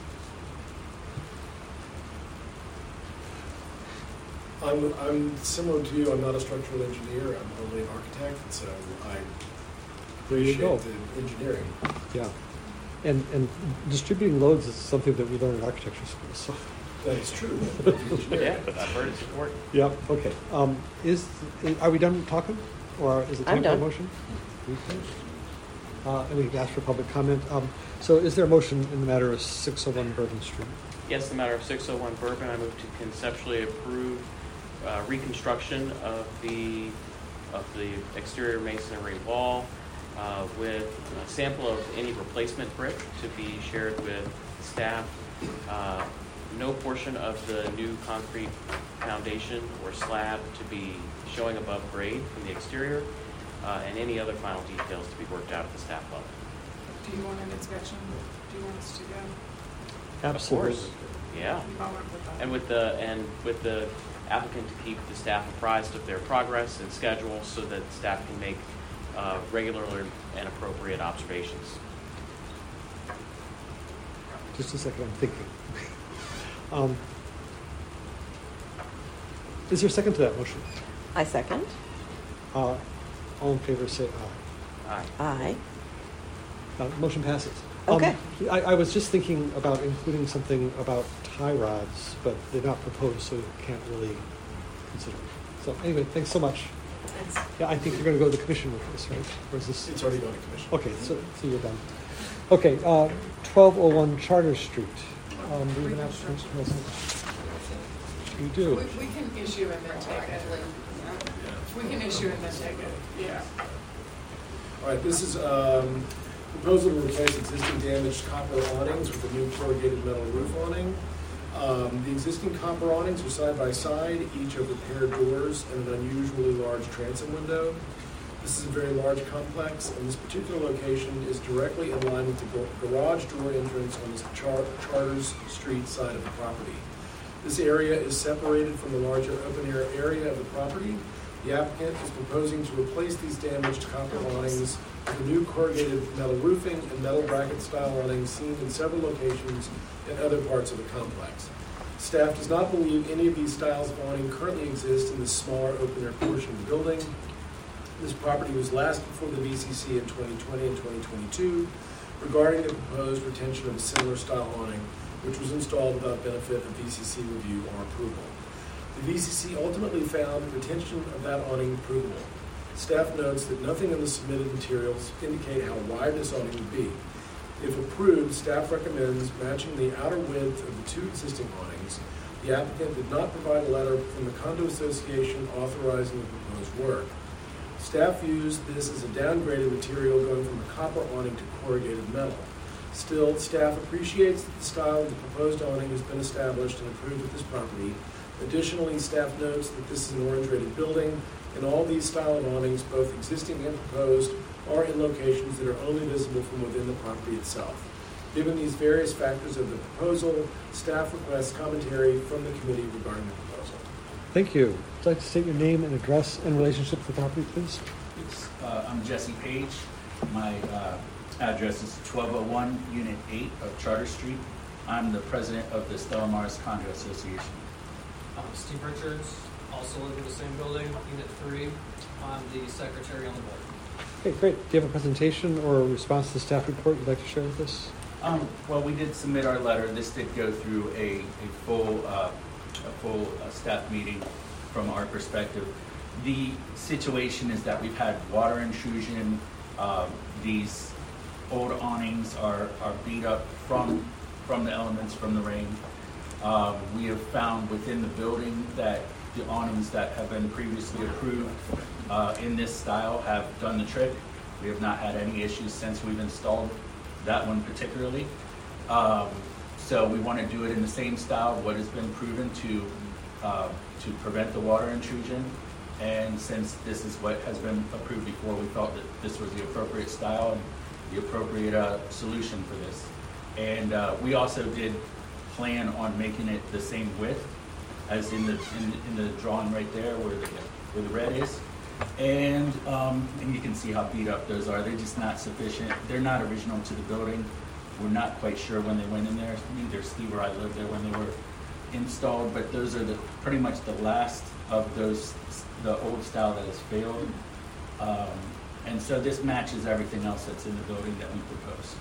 I'm, I'm similar to you, I'm not a structural engineer, I'm only an architect, and so I There you go. appreciate the engineering. Yeah. And, and distributing loads is something that we learn in architecture school, so. That is true, but the engineering. Yeah, I've heard it's important. Yeah, okay. Um, is, are we done talking? Or is it I'm time for a done. motion? We finished? Uh, and we can ask for public comment. Um, so is there a motion in the matter of six oh one Bourbon Street? Yes, the matter of six oh one Bourbon, I move to conceptually approve uh, reconstruction of the, of the exterior masonry wall uh, with a sample of any replacement brick to be shared with staff. Uh, no portion of the new concrete foundation or slab to be showing above grade from the exterior, uh, and any other final details to be worked out at the staff level. Do you want an inspection? Do you want us to go? Absolutely. Of course. Yeah. I'll work with that. And with the and with the applicant to keep the staff apprised of their progress and schedule so that staff can make uh, regular and appropriate observations. Just a second, I'm thinking. um, is there a second to that motion? I second. Uh, all in favor say aye. Aye. Aye. Uh, Motion passes. Um, Okay. I, I was just thinking about including something about tie rods, but they're not proposed, so you can't really consider it. So anyway, thanks so much. Yeah, I think you're going to go to the commission with this, right? Or is this? It's already going to commission. Okay, so, so you're done. Okay, uh, twelve oh one Charter Street. Um, do we have an application? We do. We, we can issue and then take it. We can issue and then take it, yeah. All right, this is um, proposal to replace existing damaged copper awnings with a new corrugated metal roof awning. Um, the existing copper awnings are side by side, each have repaired doors and an unusually large transom window. This is a very large complex, and this particular location is directly in line with the gar- garage door entrance on the Char- Charters Street side of the property. This area is separated from the larger open air area of the property. The applicant is proposing to replace these damaged copper awnings with a new corrugated metal roofing and metal bracket style awnings seen in several locations in other parts of the complex. Staff does not believe any of these styles of awning currently exist in the smaller open air portion of the building. This property was last before the V C C in twenty twenty and twenty twenty-two regarding the proposed retention of a similar style awning, which was installed without benefit of V C C review or approval. The V C C ultimately found retention of that awning provable. Staff notes that nothing in the submitted materials indicate how wide this awning would be. If approved, staff recommends matching the outer width of the two existing awnings. The applicant did not provide a letter from the condo association authorizing the proposed work. Staff views this as a downgraded material going from a copper awning to corrugated metal. Still, staff appreciates that the style of the proposed awning has been established and approved at this property. Additionally, staff notes that this is an orange-rated building, and all these style of awnings, both existing and proposed, are in locations that are only visible from within the property itself. Given these various factors of the proposal, staff requests commentary from the committee regarding the proposal. Thank you. Would you like to state your name and address and relationship to the property, please? It's, uh, I'm Jesse Page. My uh, address is twelve oh one, Unit eight of Charter Street. I'm the president of the Stella Maris Condo Association. Um, Steve Richards, also live in the same building, Unit three. I'm the secretary on the board. Okay, great. Do you have a presentation or a response to the staff report you'd like to share with us? Um, well, we did submit our letter. This did go through a, a full, uh, a full uh, staff meeting from our perspective. The situation is that we've had water intrusion. Uh, these old awnings are, are beat up from, from the elements, from the rain. Um, we have found within the building that the awnings that have been previously approved uh, in this style have done the trick. We have not had any issues since we've installed that one particularly. Um, so we want to do it in the same style, what has been proven to uh, to prevent the water intrusion. And since this is what has been approved before, we felt that this was the appropriate style and the appropriate uh, solution for this. And uh, we also did plan on making it the same width as in the in, in the drawing right there where the where the red is. And um, and you can see how beat up those are. They're just not sufficient. They're not original to the building. We're not quite sure when they went in there. Neither Steve or I lived there when they were installed, but those are the pretty much the last of those, the old style that has failed. Um, and so this matches everything else that's in the building that we propose.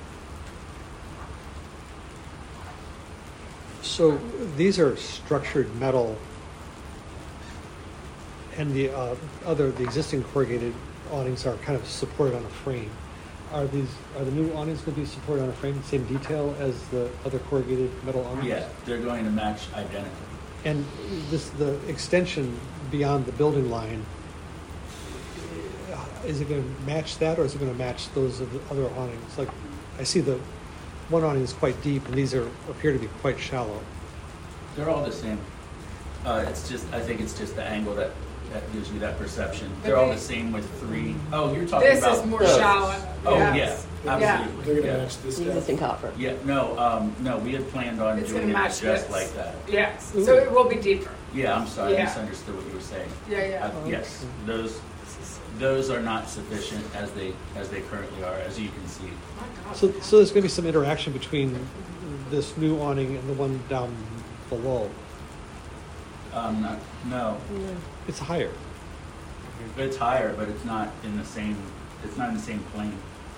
So these are structured metal, and the uh, other, the existing corrugated awnings are kind of supported on a frame. Are these, are the new awnings going to be supported on a frame, same detail as the other corrugated metal awnings? Yeah, they're going to match identically. And this, the extension beyond the building line, is it going to match that, or is it going to match those of the other awnings? Like, I see the one awning is quite deep, and these are appear to be quite shallow. They're all the same. Uh, it's just, I think it's just the angle that, that gives you that perception. They're all the same with three. Oh, you're talking This about is more those. shallow. Oh, Yes. yeah, Yeah. absolutely. They're gonna Yeah. match this The stuff. existing copper. Yeah, no, um, no, we had planned on It's doing gonna it match just this. like that. Yes, so it will be deeper. Yeah, I'm sorry, I Yeah. misunderstood what you were saying. Yeah, yeah. Uh, Yes, those, those are not sufficient as they, as they currently are, as you can see. So, so there's going to be some interaction between this new awning and the one down below. Um, not, no, It's higher. it's higher, but it's not in the same, it's not in the same plane.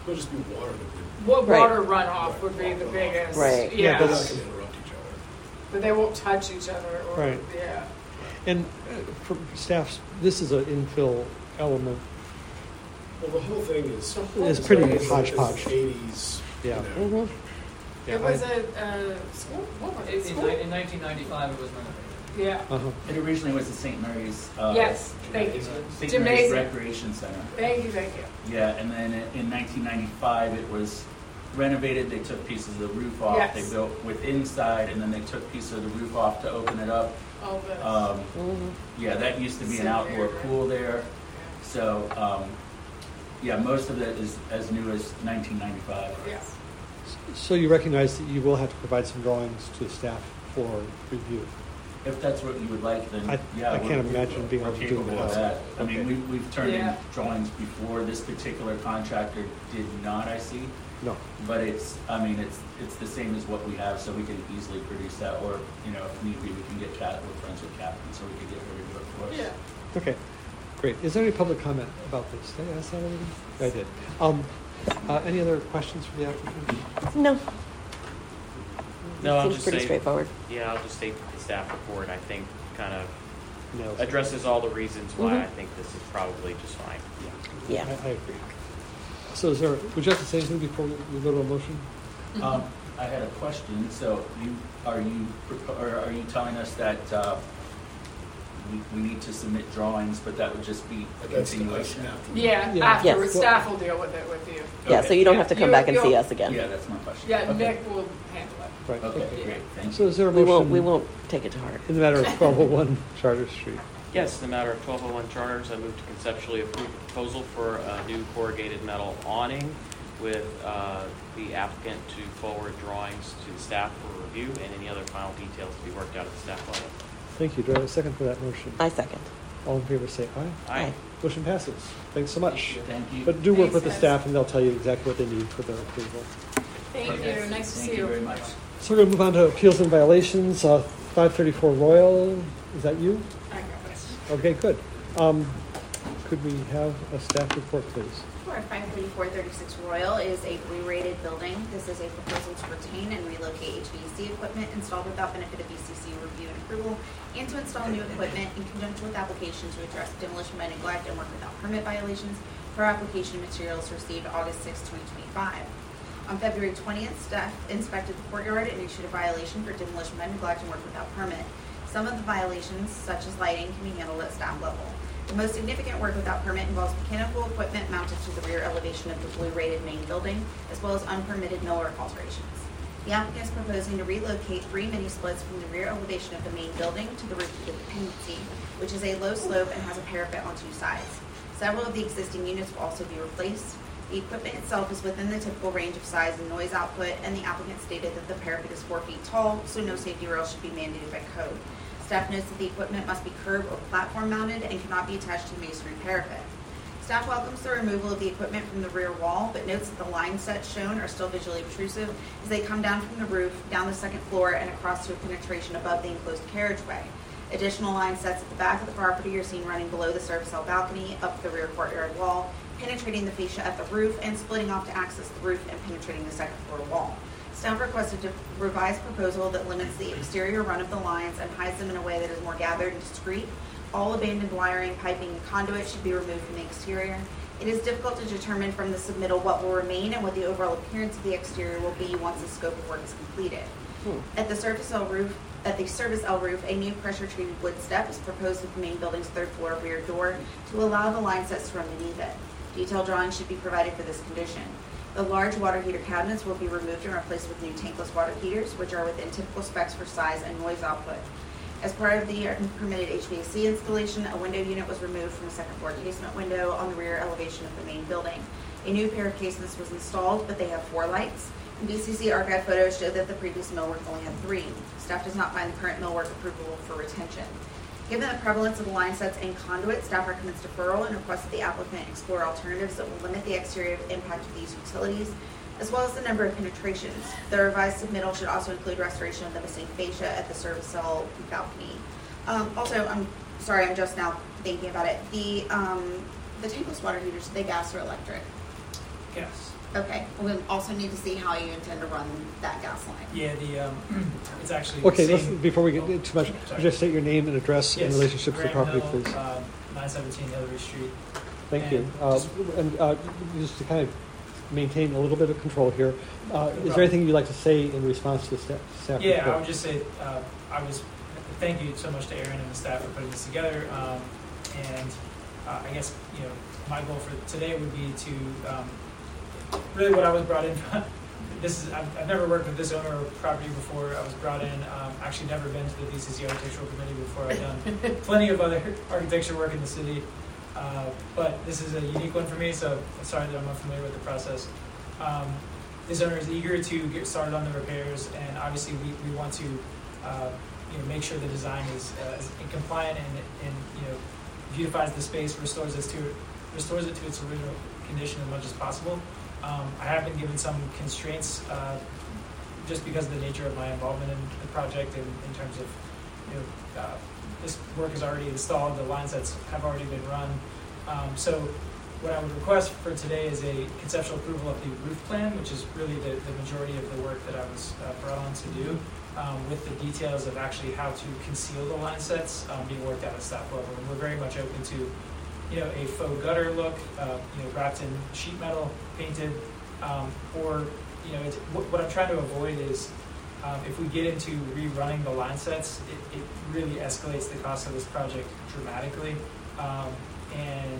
It'll just be water that would. What Right. water runoff would be the biggest. Right. Yeah. They're not going to interrupt each other. But they won't touch each other or, Right. yeah. And uh, for staffs, this is an infill element. Well, the whole thing is. It's pretty it's like hodgepodge. eighties. Yeah. You know, Mhm. Yeah, It was I- a, uh, school, what was In, it, in school? ni- in nineteen ninety-five, it was renovated. Yeah, Uh-huh. It originally was the Saint Mary's. Uh, yes, thank you. Saint Gymnasium. Mary's Recreation Center. Thank you, thank you. Yeah, and then in nineteen ninety-five, it was renovated. They took pieces of the roof off. Yes. They built with inside, and then they took pieces of the roof off to open it up. All this. Um, Mhm. yeah, that used to be an Same outdoor area. pool there. So, um, yeah, most of it is as new as nineteen ninety-five. Yes. So you recognize that you will have to provide some drawings to staff for review? If that's what you would like, then I- yeah, I we're- can't imagine being we're able to do capable that. of that. I Okay. mean, we, we've turned Yeah. in drawings before. This particular contractor did not, I see. No. But it's, I mean, it's, it's the same as what we have, so we can easily produce that, or, you know, if need be, we can get Cat, we're friends with Captain, so we can get her to do it for us. Yeah. Okay, great. Is there any public comment about this? Did I ask that already? I did. Um, uh, any other questions for the applicant? No. No, I'll Seems just pretty say- straightforward. Yeah, I'll just state that the staff report, I think, kind of Nails it. addresses all the reasons why Mhm. I think this is probably just fine. Yeah. I, I agree. So is there, would you like to say anything before we we go to a motion? Um, I had a question, so you, are you, propo- or are you telling us that, uh, we, we need to submit drawings, but that would just be a That's the continuation? last after. Yeah, Yeah. afterwards, Yes. staff will deal with it with you. Yeah, Okay. so you don't have to come You- back and see you'll- us again. Yeah, that's my question. Yeah, Okay. Nick will handle it. Right. Okay, great, thank you. So is there a We motion? won't, we won't take it to heart. In the matter of twelve oh one Charter Street. Yes, in the matter of twelve oh one Charters, I move to conceptually approve a proposal for a new corrugated metal awning with uh, the applicant to forward drawings to the staff for review and any other final details to be worked out at the staff level. Thank you. Do I have a second for that motion? I second. All in favor, say aye. Aye. Motion passes. Thanks so much. Thank you. But do work Thanks, with the guys. staff and they'll tell you exactly what they need for their approval. Thank Okay. you, nice to Thank see you you. very much. So we're going to move on to appeals and violations. Uh, five thirty-four Royal, is that you? I got this. Okay, good. Um, could we have a staff report, please? Sure, five thirty-four thirty-six Royal is a re-rated building. This is a proposal to retain and relocate H V A C equipment installed without benefit of B C C review and approval, and to install new equipment in conjunction with application to address demolition by neglect and work without permit violations for application materials received August sixth, twenty twenty-five. On February twentieth, staff inspected the courtyard and issued a violation for demolition by neglect and work without permit. Some of the violations, such as lighting, can be handled at staff level. The most significant work without permit involves mechanical equipment mounted to the rear elevation of the blue-rated main building, as well as unpermitted millwork alterations. The applicant is proposing to relocate three mini splits from the rear elevation of the main building to the roof of the dependency, which is a low slope and has a parapet on two sides. Several of the existing units will also be replaced. The equipment itself is within the typical range of size and noise output, and the applicant stated that the parapet is four feet tall, so no safety rails should be mandated by code. Staff notes that the equipment must be curb or platform mounted and cannot be attached to the masonry parapet. Staff welcomes the removal of the equipment from the rear wall, but notes that the line sets shown are still visually obtrusive as they come down from the roof, down the second floor, and across to a penetration above the enclosed carriageway. Additional line sets at the back of the property are seen running below the service cell balcony, up the rear courtyard wall, penetrating the fascia at the roof, and splitting off to access the roof and penetrating the second floor wall. Staff requested a revised proposal that limits the exterior run of the lines and hides them in a way that is more gathered and discreet. All abandoned wiring, piping, and conduit should be removed from the exterior. It is difficult to determine from the submittal what will remain and what the overall appearance of the exterior will be once the scope of work is completed. Hmm. At the surface L roof, at the service L roof, a new pressure-treated wood step is proposed at the main building's third floor rear door to allow the line sets to run beneath it. Detailed drawings should be provided for this condition. The large water heater cabinets will be removed and replaced with new tankless water heaters, which are within typical specs for size and noise output. As part of the permitted H V A C installation, a window unit was removed from a second floor casement window on the rear elevation of the main building. A new pair of casements was installed, but they have four lights. B C C archive photos show that the previous millwork only had three. Staff does not find the current millwork approvable for retention. Given the prevalence of the line sets and conduit, staff recommends deferral and requests that the applicant explore alternatives that will limit the exterior impact of these utilities, as well as the number of penetrations. The revised submittal should also include restoration of the missing fascia at the service cell balcony. Um, also, I'm sorry, I'm just now thinking about it. The um, the tankless water heaters, are they gas or electric? Yes. Okay, we'll also need to see how you intend to run that gas line. Yeah, the, um, it's actually. Okay, the let's, same- before we get into too much, Sorry. just state your name and address in Yes, relationship to the Graham property, Hill, please. um, nine seventeen Hillary Street. Thank you. and Uh, just- And uh, just to kind of maintain a little bit of control here, uh, is problem. there anything you'd like to say in response to the staff staff Yeah, I report? would just say, uh, I was, thank you so much to Aaron and the staff for putting this together. Um, and, uh, I guess, you know, my goal for today would be to, um, really what I was brought in, this is, I've, I've never worked with this owner of property before. I was brought in, um, actually never been to the B C C Architectural Committee before. I've done plenty of other architecture work in the city. Uh, but this is a unique one for me, so I'm sorry that I'm unfamiliar with the process. Um, this owner is eager to get started on the repairs, and obviously we, we want to, uh, you know, make sure the design is, uh, is compliant and, and, you know, beautifies the space, restores it to, restores it to its original condition as much as possible. Um, I have been given some constraints, uh, just because of the nature of my involvement in the project and in terms of, you know, uh, this work is already installed, the line sets have already been run. Um, so what I would request for today is a conceptual approval of the roof plan, which is really the, the majority of the work that I was uh, brought on to do, um, with the details of actually how to conceal the line sets um, being worked out at staff level. And we're very much open to, you know, a faux gutter look, uh, you know, wrapped in sheet metal, painted, um, or, you know, it's, what, what I'm trying to avoid is, Um, if we get into rerunning the line sets, it, it really escalates the cost of this project dramatically. Um, and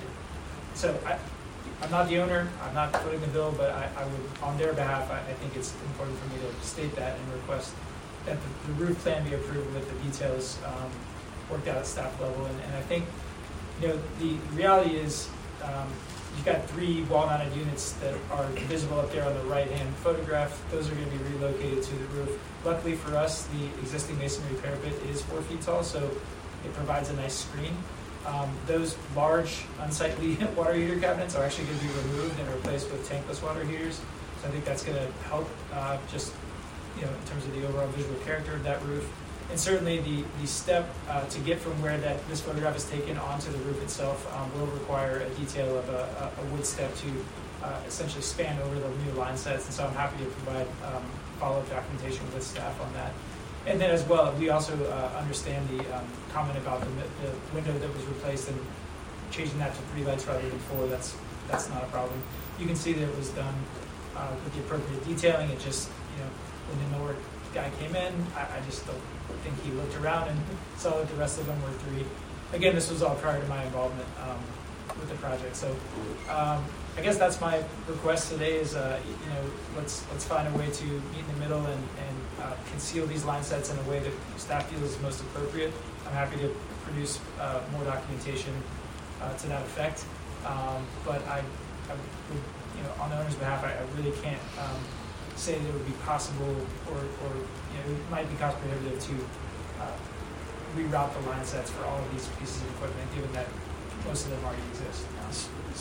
so I, I'm not the owner, I'm not footing the bill, but I, I would, on their behalf, I, I think it's important for me to state that and request that the, the roof plan be approved with the details um, worked out at staff level. And, and I think, you know, the reality is, um, you've got three wall-mounted units that are visible up there on the right-hand photograph. Those are going to be relocated to the roof. Luckily for us, the existing masonry parapet is four feet tall, so it provides a nice screen. Um, those large, unsightly water heater cabinets are actually going to be removed and replaced with tankless water heaters. So I think that's going to help uh, just, you know, in terms of the overall visual character of that roof. And certainly the, the step uh, to get from where that this photograph is taken onto the roof itself um, will require a detail of a, a wood step to uh, essentially span over the new line sets. And so I'm happy to provide um, follow-up documentation with staff on that. And then as well, we also uh, understand the um, comment about the, the window that was replaced and changing that to three lights rather than four. That's, that's not a problem. You can see that it was done uh, with the appropriate detailing. It just, you know, when the Norwood guy came in, I, I just don't think he looked around and saw that the rest of them were three. Again, this was all prior to my involvement um, with the project. So um, I guess that's my request today is, uh, you know, let's let's find a way to meet in the middle and, and uh, conceal these line sets in a way that staff feels is most appropriate. I'm happy to produce uh, more documentation uh, to that effect. Um, but I, I would, you know, on the owner's behalf, I, I really can't um, say that it would be possible or, or you know, it might be cost prohibitive to uh, reroute the line sets for all of these pieces of equipment, given that most of them already exist now.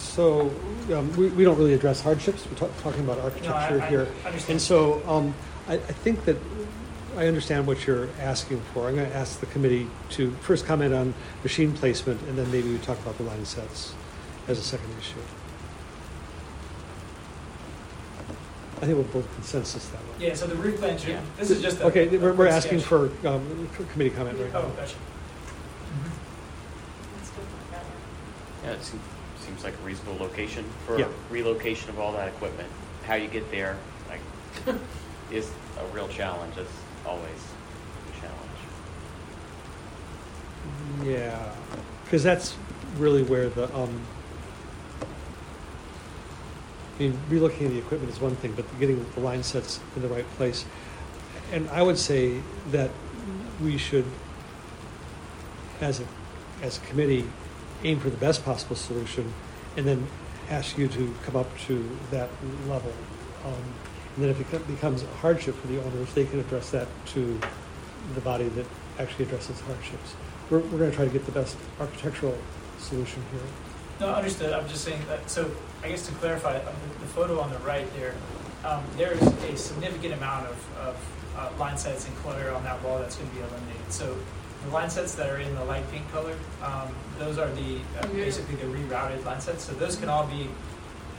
So um, we, we don't really address hardships. We're ta- talking about architecture No, I- I here. understand. And so um, I, I think that I understand what you're asking for. I'm going to ask the committee to first comment on machine placement, and then maybe we talk about the line sets as a second issue. I think we'll build consensus that way. Yeah, so the roof plan, should- this is just a. Okay, a we're, we're quick asking sketch. for um, for committee comment right now. Oh, gotcha. Yeah, it seems, seems like a reasonable location for Yeah. relocation of all that equipment. How you get there, like, is a real challenge. It's always a challenge. Yeah, because that's really where the, um, I mean, relocating the equipment is one thing, but getting the line sets in the right place. And I would say that we should, as a, as a committee, aim for the best possible solution, and then ask you to come up to that level. Um, and then if it becomes a hardship for the owners, they can address that to the body that actually addresses hardships. We're, we're going to try to get the best architectural solution here. No, understood. I'm just saying that, so I guess to clarify, uh, the, the photo on the right there, um, there is a significant amount of, of uh, line sets and clutter on that wall that's going to be eliminated. So the line sets that are in the light pink color, um, those are the uh, Yeah. basically the rerouted line sets. So those can all be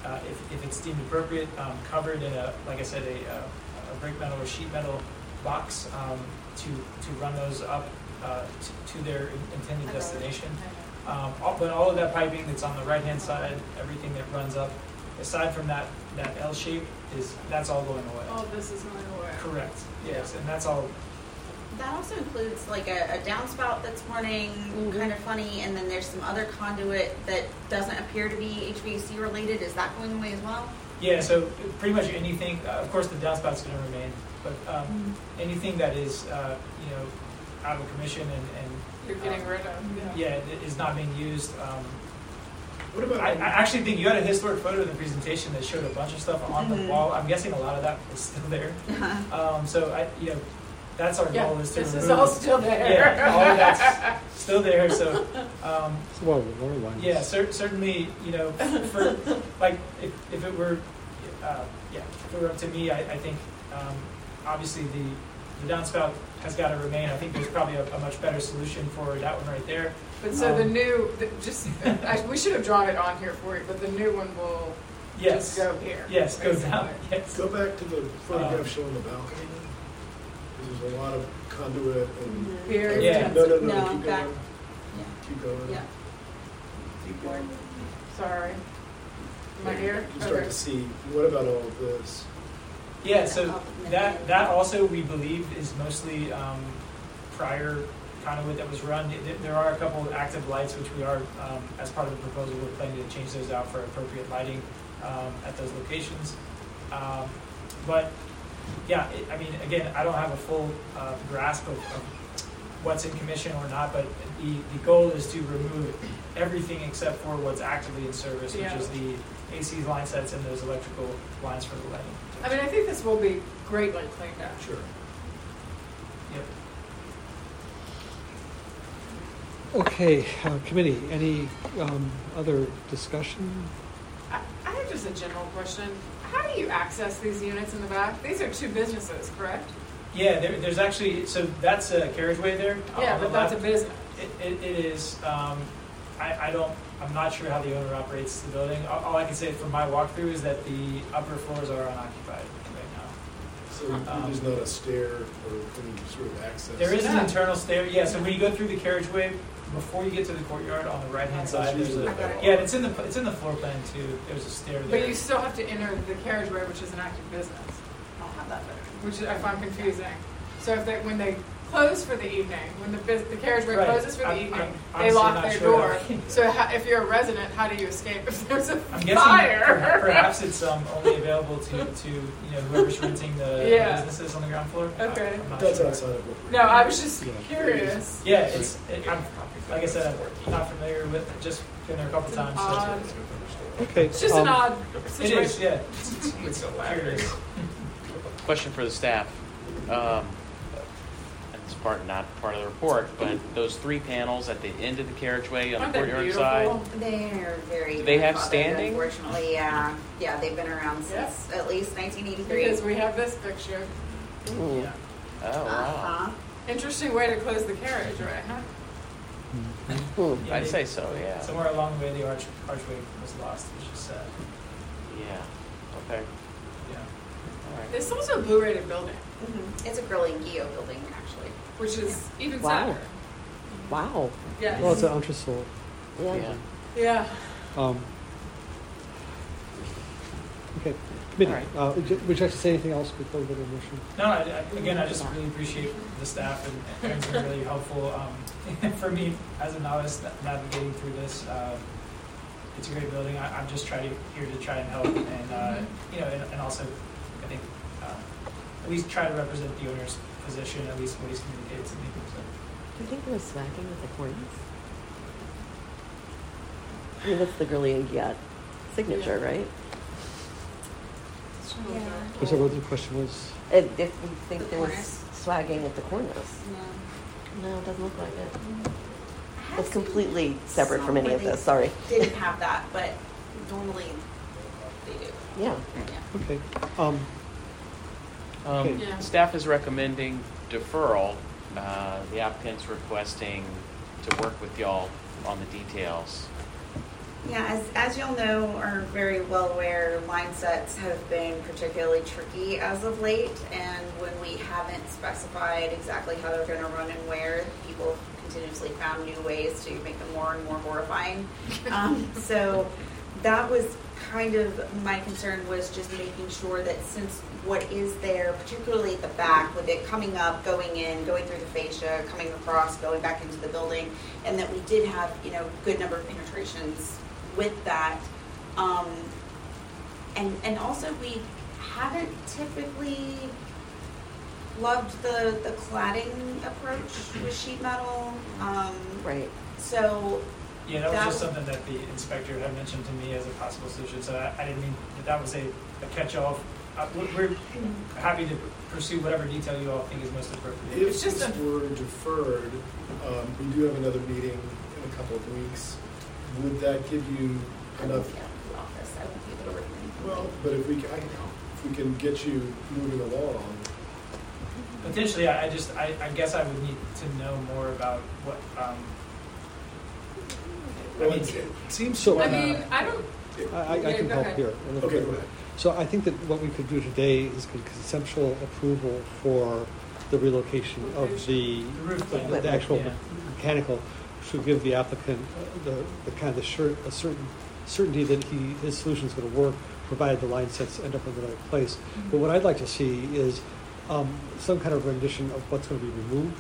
uh, if, if it's deemed appropriate, um, covered in a, like I said, a, uh, a brake metal or sheet metal box um, to, to run those up uh, to, to their intended destination. Um, all, but all of that piping that's on the right-hand side, everything that runs up, aside from that, that L shape, is that's all going away. Oh, this is going away. Correct. Yes, and that's all. That also includes like a, a downspout that's running Mm-hmm. kind of funny, and then there's some other conduit that doesn't appear to be H V A C related. Is that going away as well? Yeah, so pretty much anything, uh, of course the downspout's going to remain, but um, Mm-hmm. anything that is, uh, you know, out of commission and, and You're getting um, rid of, yeah. yeah, it is not being used. Um, What about? I, I actually think you had a historic photo in the presentation that showed a bunch of stuff on Mhm. the wall. I'm guessing a lot of that is still there. Um, so I, you know, that's our Yeah, goal is to this remove. is all still there. Yeah, all of that's still there. So. Um, It's one of the water lines. Yeah, cer- certainly, you know, for, like, if, if it were, uh, yeah, if it were up to me, I, I think, um, obviously the, the downspout has got to remain. I think there's probably a, a much better solution for that one right there. But so the Um, new, the, just, I, we should have drawn it on here for you, but the new one will Yes. just go here. Yes, go basically. down, yes. Go back to the photograph Um, showing the balcony. There's a lot of conduit and. Here? Yeah. No, no, no, No, keep back. going. Yeah. Keep going. Yeah. Keep going. Sorry. Am I here? You start Okay. to see, what about all of this? Yeah, so that, that also we believe is mostly um, prior conduit that was run. Th- There are a couple of active lights which we are, um, as part of the proposal, we're planning to change those out for appropriate lighting um, at those locations. Um, But, yeah, it- I mean, again, I don't have a full uh, grasp of, of what's in commission or not, but the, the goal is to remove everything except for what's actively in service, which Yeah. is the A C line sets and those electrical lines for the lighting. I mean, I think this will be greatly cleaned up. Sure. Yep. Okay, uh, committee, any um, other discussion? I, I have just a general question. How do you access these units in the back? These are two businesses, correct? Yeah, there, there's actually, so that's a carriageway there. Yeah, on the but that's a left. business. It, it, it is, um, I, I don't, I'm not sure how the owner operates the building. All, all I can say from my walkthrough is that the upper floors are unoccupied right now. So Um, there's not a stair or any sort of access? There is an Yeah. internal stair, yeah, so when you go through the carriageway, before you get to the courtyard on the right-hand That's side, there's usually a, the back. yeah, it's in the, it's in the floor plan too. There's a stair there. But you still have to enter the carriageway, which is an active business, I don't have that better. which I find confusing. So if they, when they close for the evening, when the bus the carriageway Right. closes for the I'm- evening, I'm they honestly lock not their sure door. how- So how, if you're a resident, how do you escape if there's a I'm guessing fire? per- perhaps it's um, only available to, to you know whoever's renting the Yeah. businesses on the ground floor. I- Okay. I'm not That's sure. outside of what we're. No, I was just Yeah. curious. Yeah, it's it, I'm, like I said, I'm not familiar with it. Just been there a couple It's times. an so- odd, Okay. it's just um, an odd It situation. is, yeah. It's Curious. Question for the staff. Um, and it's part, not part of the report, but those three panels at the end of the carriageway on Aren't the they courtyard beautiful? side. They're very. Do they have grandfathered, standing? Unfortunately, yeah. Yeah, they've been around Yeah. since at least nineteen eighty-three. Because we have this picture. Ooh. Yeah. Oh, wow. Uh-huh. Interesting way to close the carriageway, huh? Ooh. Yeah, I'd they- say so, yeah. Somewhere along the way, the arch, archway was lost, which is sad. Yeah, okay, Yeah. all right. It's also a blue rated building, Mhm. It's a grilling Geo building, actually. which is even Wow. sadder. Wow. Yes. Well, it's an entresol. Yeah. Yeah. Yeah. Um, Okay, committee, All uh, would you would you like to say anything else before we go to the motion? No, I, I, again, I just really appreciate the staff and Aaron's been really helpful. Um, for me, as a novice na- navigating through this, uh, it's a great building. I, I'm just trying to, here to try and help and, uh, you know, and, and also, I think, uh, at least try to represent the owner's position, at least what he's communicated to me. So. Do you think there was smacking with the corners? I mean, that's the Gurley and Giat signature, right? Yeah. Was that what the question was? If, if we think The there was corners? swagging at the corners. No. No, it doesn't look like it. I have It's seen completely separate from any of some where this, sorry. they Didn't have that, but normally they do. Yeah. Yeah. Okay. Um, Um, Okay. Yeah. Staff is recommending deferral. Uh, The applicant's requesting to work with y'all on the details. Yeah, as, as you'll know, or are very well aware, line sets have been particularly tricky as of late, and when we haven't specified exactly how they're going to run and where, people continuously found new ways to make them more and more horrifying. Um, so that was kind of my concern, was just making sure that since what is there, particularly at the back, with it coming up, going in, going through the fascia, coming across, going back into the building, and that we did have, you know, good number of penetrations with that. Um, and and also we haven't typically loved the, the cladding approach with sheet metal. Um, Right. So Yeah, that was that just something that the inspector had mentioned to me as a possible solution, so I, I didn't mean that that was a, a catch-all. Uh, we're, we're happy to pursue whatever detail you all think is most appropriate. If It's just this a, were deferred, um, we do have another meeting in a couple of weeks. Would that give you I won't enough? be out of the office. I won't be able to work anything. Well, but if we, can- I, if we can get you moving along, potentially, I I just, I, I guess I would need to know more about what, um, I well, mean, it it seems So, to. I mean, I don't, I, I- I Yeah, can go help ahead. here. a little Okay, bit. go ahead. So I think that what we could do today is get conceptual approval for the relocation of the, The roof the- plan. the actual Yeah. mechanical, should give the applicant uh, the, the kind of the cer- a certain certainty that he, his solution is going to work, provided the line sets end up in the right place. But what I'd like to see is um, some kind of rendition of what's going to be removed,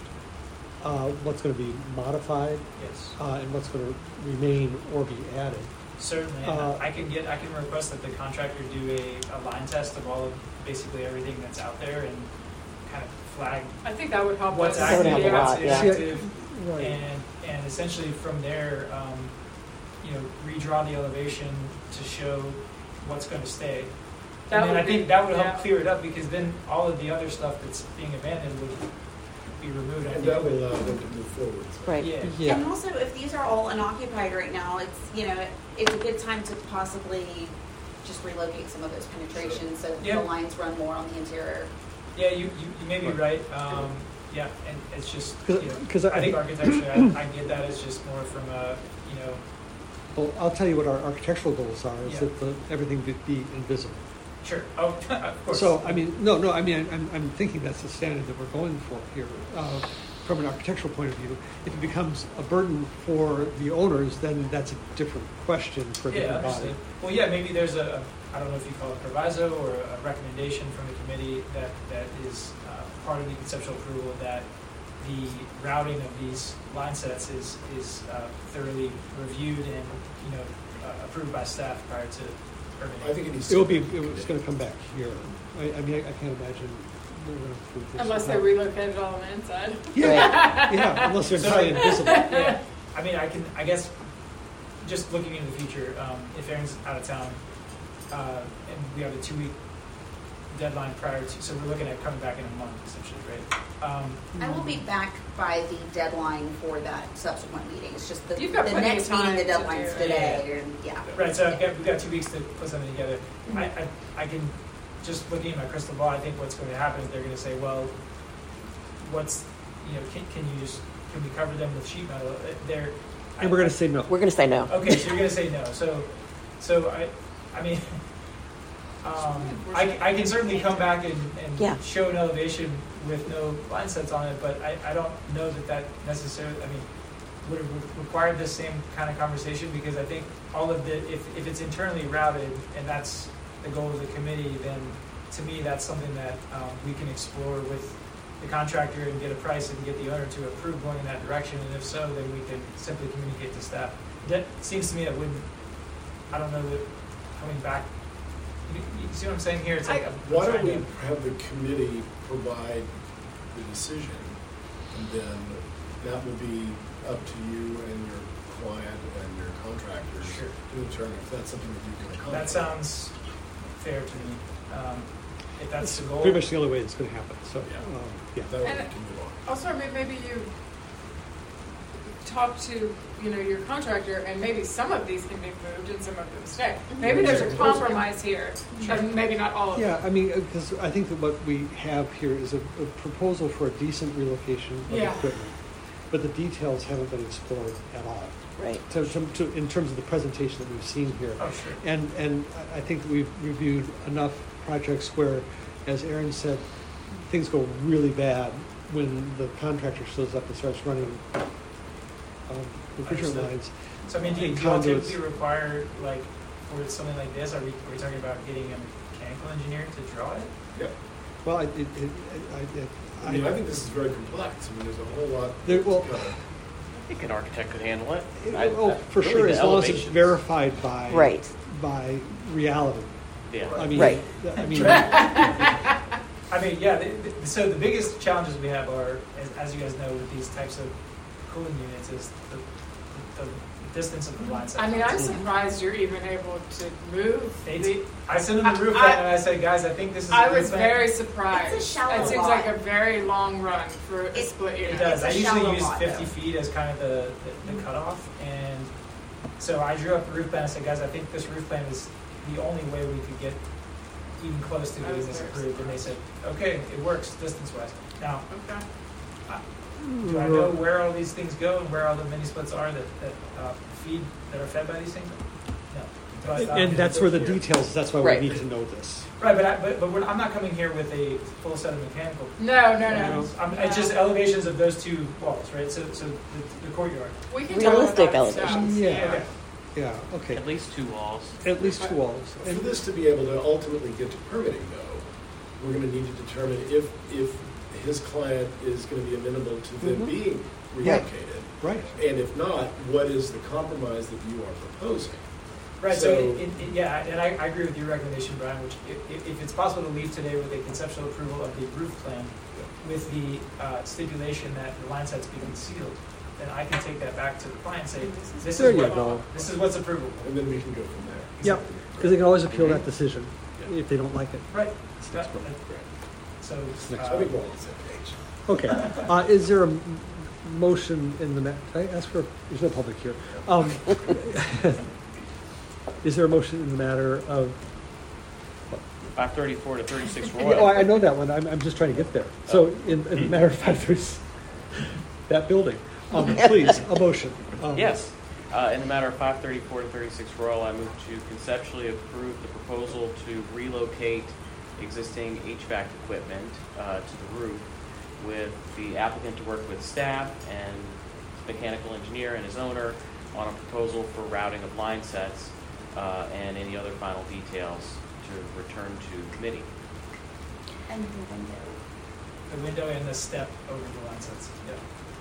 uh, what's going to be modified, yes, uh, and what's going to remain or be added. certainly. And Uh, I can get, I can request that the contractor do a, a line test of all of basically everything that's out there and kind of flag I think that would help what's us. That would active, help a what's lot, yeah. inactive, Right. and and essentially from there, um, you know, redraw the elevation to show what's going to stay. That and then would I think be- that would help yeah. clear it up, because then all of the other stuff that's being abandoned would be removed. I And think that it will would- allow them to move forward. Right. Yeah. Yeah. And also, if these are all unoccupied right now, it's, you know, it's a good time to possibly just relocate some of those penetrations so Yeah. the lines run more on the interior. Yeah, you, you, you may be right. Um, yeah, and it's just, you know, 'Cause I I think think- architecture, I, I get that as just more from a, you know, Well, I'll tell you what our architectural goals are, is Yeah. that the, everything be, be invisible. sure, oh, of course. So, I mean, no, no, I mean, I'm, I'm thinking that's the standard that we're going for here. Uh, from an architectural point of view, if it becomes a burden for the owners, then that's a different question for a Yeah, different body. understood. Well, yeah, maybe there's a, I don't know if you call it proviso or a recommendation from the committee that, that is uh, part of the conceptual approval, that the routing of these line sets is, is uh, thoroughly reviewed and, you know, uh, approved by staff prior to permitting. I think it needs It to. will be, it was gonna come back here. I, I mean, I I can't imagine we're gonna approve this. Unless they without- relocated all on the inside. Yeah, yeah, unless they're So- entirely invisible. Yeah, I mean, I can, I guess, just looking into the future, um, if Aaron's out of town, uh, and we have a two-week deadline prior to, so we're looking at coming back in a month, essentially, right? Um, I will be back by the deadline for that subsequent meeting. It's just the, You've got the plenty of next meeting, the time to deadline's do it. today, and yeah. Right, so I've got, we've got two weeks to put something together. I, I, I can, just looking at my crystal ball, I think what's going to happen is they're going to say, well, what's, you know, can, can you just, can we cover them with sheet metal? Uh, They're. And we're gonna say no. We're going to say no. Okay, so you're gonna say no. So, so I, I mean, um, I, I can certainly come back and, and Yeah. show an elevation with no line sets on it, but I, I don't know that that necessarily, I mean, would have re- required the same kind of conversation, because I think all of the, if, if it's internally routed and that's the goal of the committee, then to me, that's something that um, we can explore with the contractor and get a price and get the owner to approve going in that direction, and if so, then we can simply communicate to staff. That seems to me that wouldn't, I don't know that coming back, you, you see what I'm saying here? It's like, I'm Why don't trying we to- have the committee provide the decision, and then that will be up to you and your client and your contractors Sure. to determine if that's something that you can accomplish. That sounds fair to me. Um, if that's the goal. Pretty much the only way it's gonna happen, so, Yeah. um, yeah. That way we And- can move on. Also, I mean, maybe you talk to, you know, your contractor, and maybe some of these can be moved and some of them stay. Maybe there's a compromise here, and maybe not all of them. Yeah, I mean, because I think that what we have here is a, a proposal for a decent relocation of Yeah. equipment. but the details haven't been explored at all. Right. To, to, to, in terms of the presentation that we've seen here. Oh, sure. And, and I I think we've reviewed enough projects where, as Aaron said, things go really bad when the contractor shows up and starts running um, refrigerant Understood. lines. So I mean, do you, and do you all conduits. typically require, like, for something like this, are we, are we talking about getting a mechanical engineer to draw it? Yeah. Well, I, it, it, I, I, I mean, I think this is very complex. I mean, there's a whole lot. There- well- to cover. I think an architect could handle it. It- I- oh, I- for really sure, the as long as it's elevations. verified by Right. by reality. Yeah. I mean, Right. I mean, I mean, yeah, the, the, so the biggest challenges we have are, as, as you guys know, with these types of cooling units is the, the, the distance of the line set. I mean, I'm surprised you're even able to move. It's, the- I sent them the roof I- plan and I said, guys, I think this is. a I good was plan." very surprised. It's a shallow It seems lot. like a very long run for a It- split It unit. does. It's a I usually shallow use lot, fifty though. feet as kind of the, the, the cutoff. And so I drew up the roof plan and said, guys, I think this roof plan is the only way we could get even close to I getting was this very approved. And they said, okay, it works distance wise. Now, Okay. do I know where all these things go and where all the mini splits are that, that uh, feed, that are fed by these things? No. But, um, and that's where the details. That's why Right. we need to know this. Right, but I, but, but we're, I'm not coming here with a full set of mechanical. No, no, You no. know, I'm, it's just elevations of those two walls, right? So, so the, the courtyard. We can Realistic talk about that. elevations. Yeah. Okay. Yeah. Okay. At least two walls. At least two walls. For And this to be able to ultimately get to permitting, though, we're going to need to determine if, if his client is going to be amenable to them Mhm. being Yeah. relocated. right. And if not, what is the compromise that you are proposing? Right, so, So- it, it, it- yeah, and I, I agree with your recommendation, Brian, which if, if- if it's possible to leave today with a conceptual approval of the roof plan with the uh, stipulation that the line sets be concealed, then I can take that back to the client and say, this There is you what, go. this is what's approvable. And then we can go from there. Yep. Because they can always appeal that decision if they don't like it. Right. That's That- right. that- So, Next. I uh, think we're all on the same page. Okay. Uh, is there a m- motion in the, ma- I ask for, there's no public here. Um, is there a motion in the matter of, five thirty-four to thirty-six oh, Royal. I I know that one. I'm, I'm just trying to get there. So in, in the matter of five thirty, that building, um, please, a motion. Um, Yes. Uh, in the matter of five thirty-four to thirty-six Royal, I move to conceptually approve the proposal to relocate existing H V A C equipment uh, to the roof with the applicant to work with staff and mechanical engineer and his owner on a proposal for routing of line sets uh, and any other final details to return to committee. And the window. the window and the step over the line sets, yeah.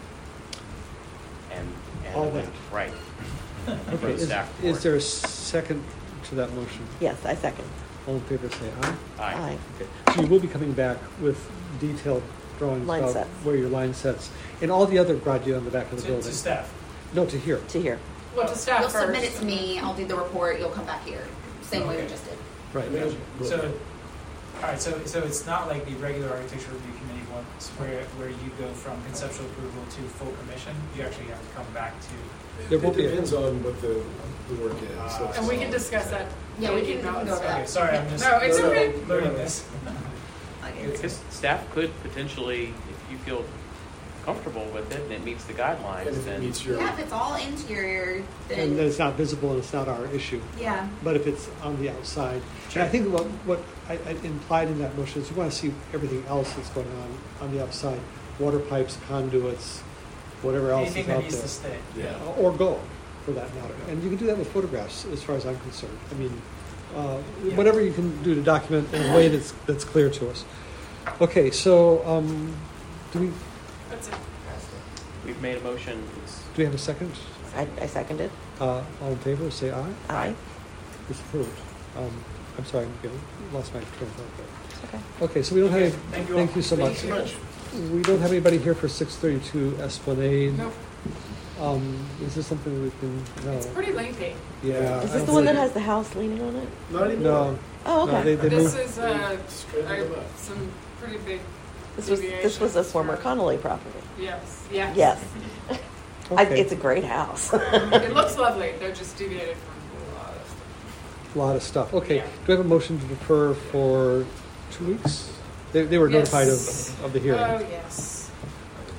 And, and All the that. wind- right. For Okay, the is, staff is report. there a second to that motion? Yes, I second. All in favor, say aye. Aye. Okay. So you will be coming back with detailed drawings Line about sets. where your line sets and all the other grade on the back of the To, building. to staff. No, to here. To here. Well, to staff You'll first. submit it to me, I'll do the report, you'll come back here, same way we Okay. just did. Right. I mean, So, all right, so, so it's not like the regular architecture review committee one, where, where you go from conceptual approval to full commission, you actually have to come back to. There It won't be a- depends on what the, the work is. Uh, That's And we all. can discuss that. Yeah, we can email. go over Okay, that. sorry, I'm just. No, it's No, no, okay. no, Learning no. this. Okay. Because staff could potentially, if you feel comfortable with it and it meets the guidelines, And if it then meets your, Yeah, if it's all interior, And then then, it's not visible and it's not our issue. yeah. But if it's on the outside, and I think what, what I, I implied in that motion is you want to see everything else that's going on on the outside. Water pipes, conduits, whatever else Anything is that out needs there. to stay. yeah. Or go, for that matter. And you can do that with photographs, as far as I'm concerned. I mean, uh, Yeah. whatever you can do to document in a way that's, that's clear to us. Okay, so, um, do we, do That's it. we've made a motion. It's we have a second? I, I seconded. Uh, all in favor, say aye. Aye. It's approved. Um, I'm sorry, I'm getting, lost my train of thought there. It's okay. Okay, so we don't have, Okay, any- thank you all. thank you so much. Thank you much. We don't have anybody here for six thirty-two Esplanade. Nope. Um, is this something we can, no? It's pretty lengthy. Yeah. Is I this don't the one that think- has the house leaning on it? Not anymore. No. Oh, No, okay. they, they This moved, is, uh, Straight I- on the left. some pretty big This was, this was a deviations former from- Connolly property. Yes, yes. Yes. I, okay. it's a great house. It looks lovely, they're just deviated from a lot of stuff. A lot of stuff. Okay, Yeah. do we have a motion to defer for two weeks? They, they were Yes. notified of, of the hearing. Oh, yes.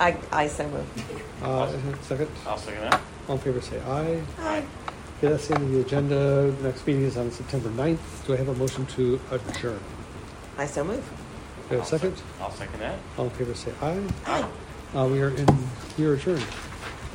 I, I so move. Uh, second? I'll second that. All in favor, say aye. Aye. Okay, that's the end of the agenda. The next meeting is on September ninth. Do I have a motion to adjourn? I so move. Do I have a second? I'll second that. All in favor, say aye. Aye. Uh, we are in, we are adjourned.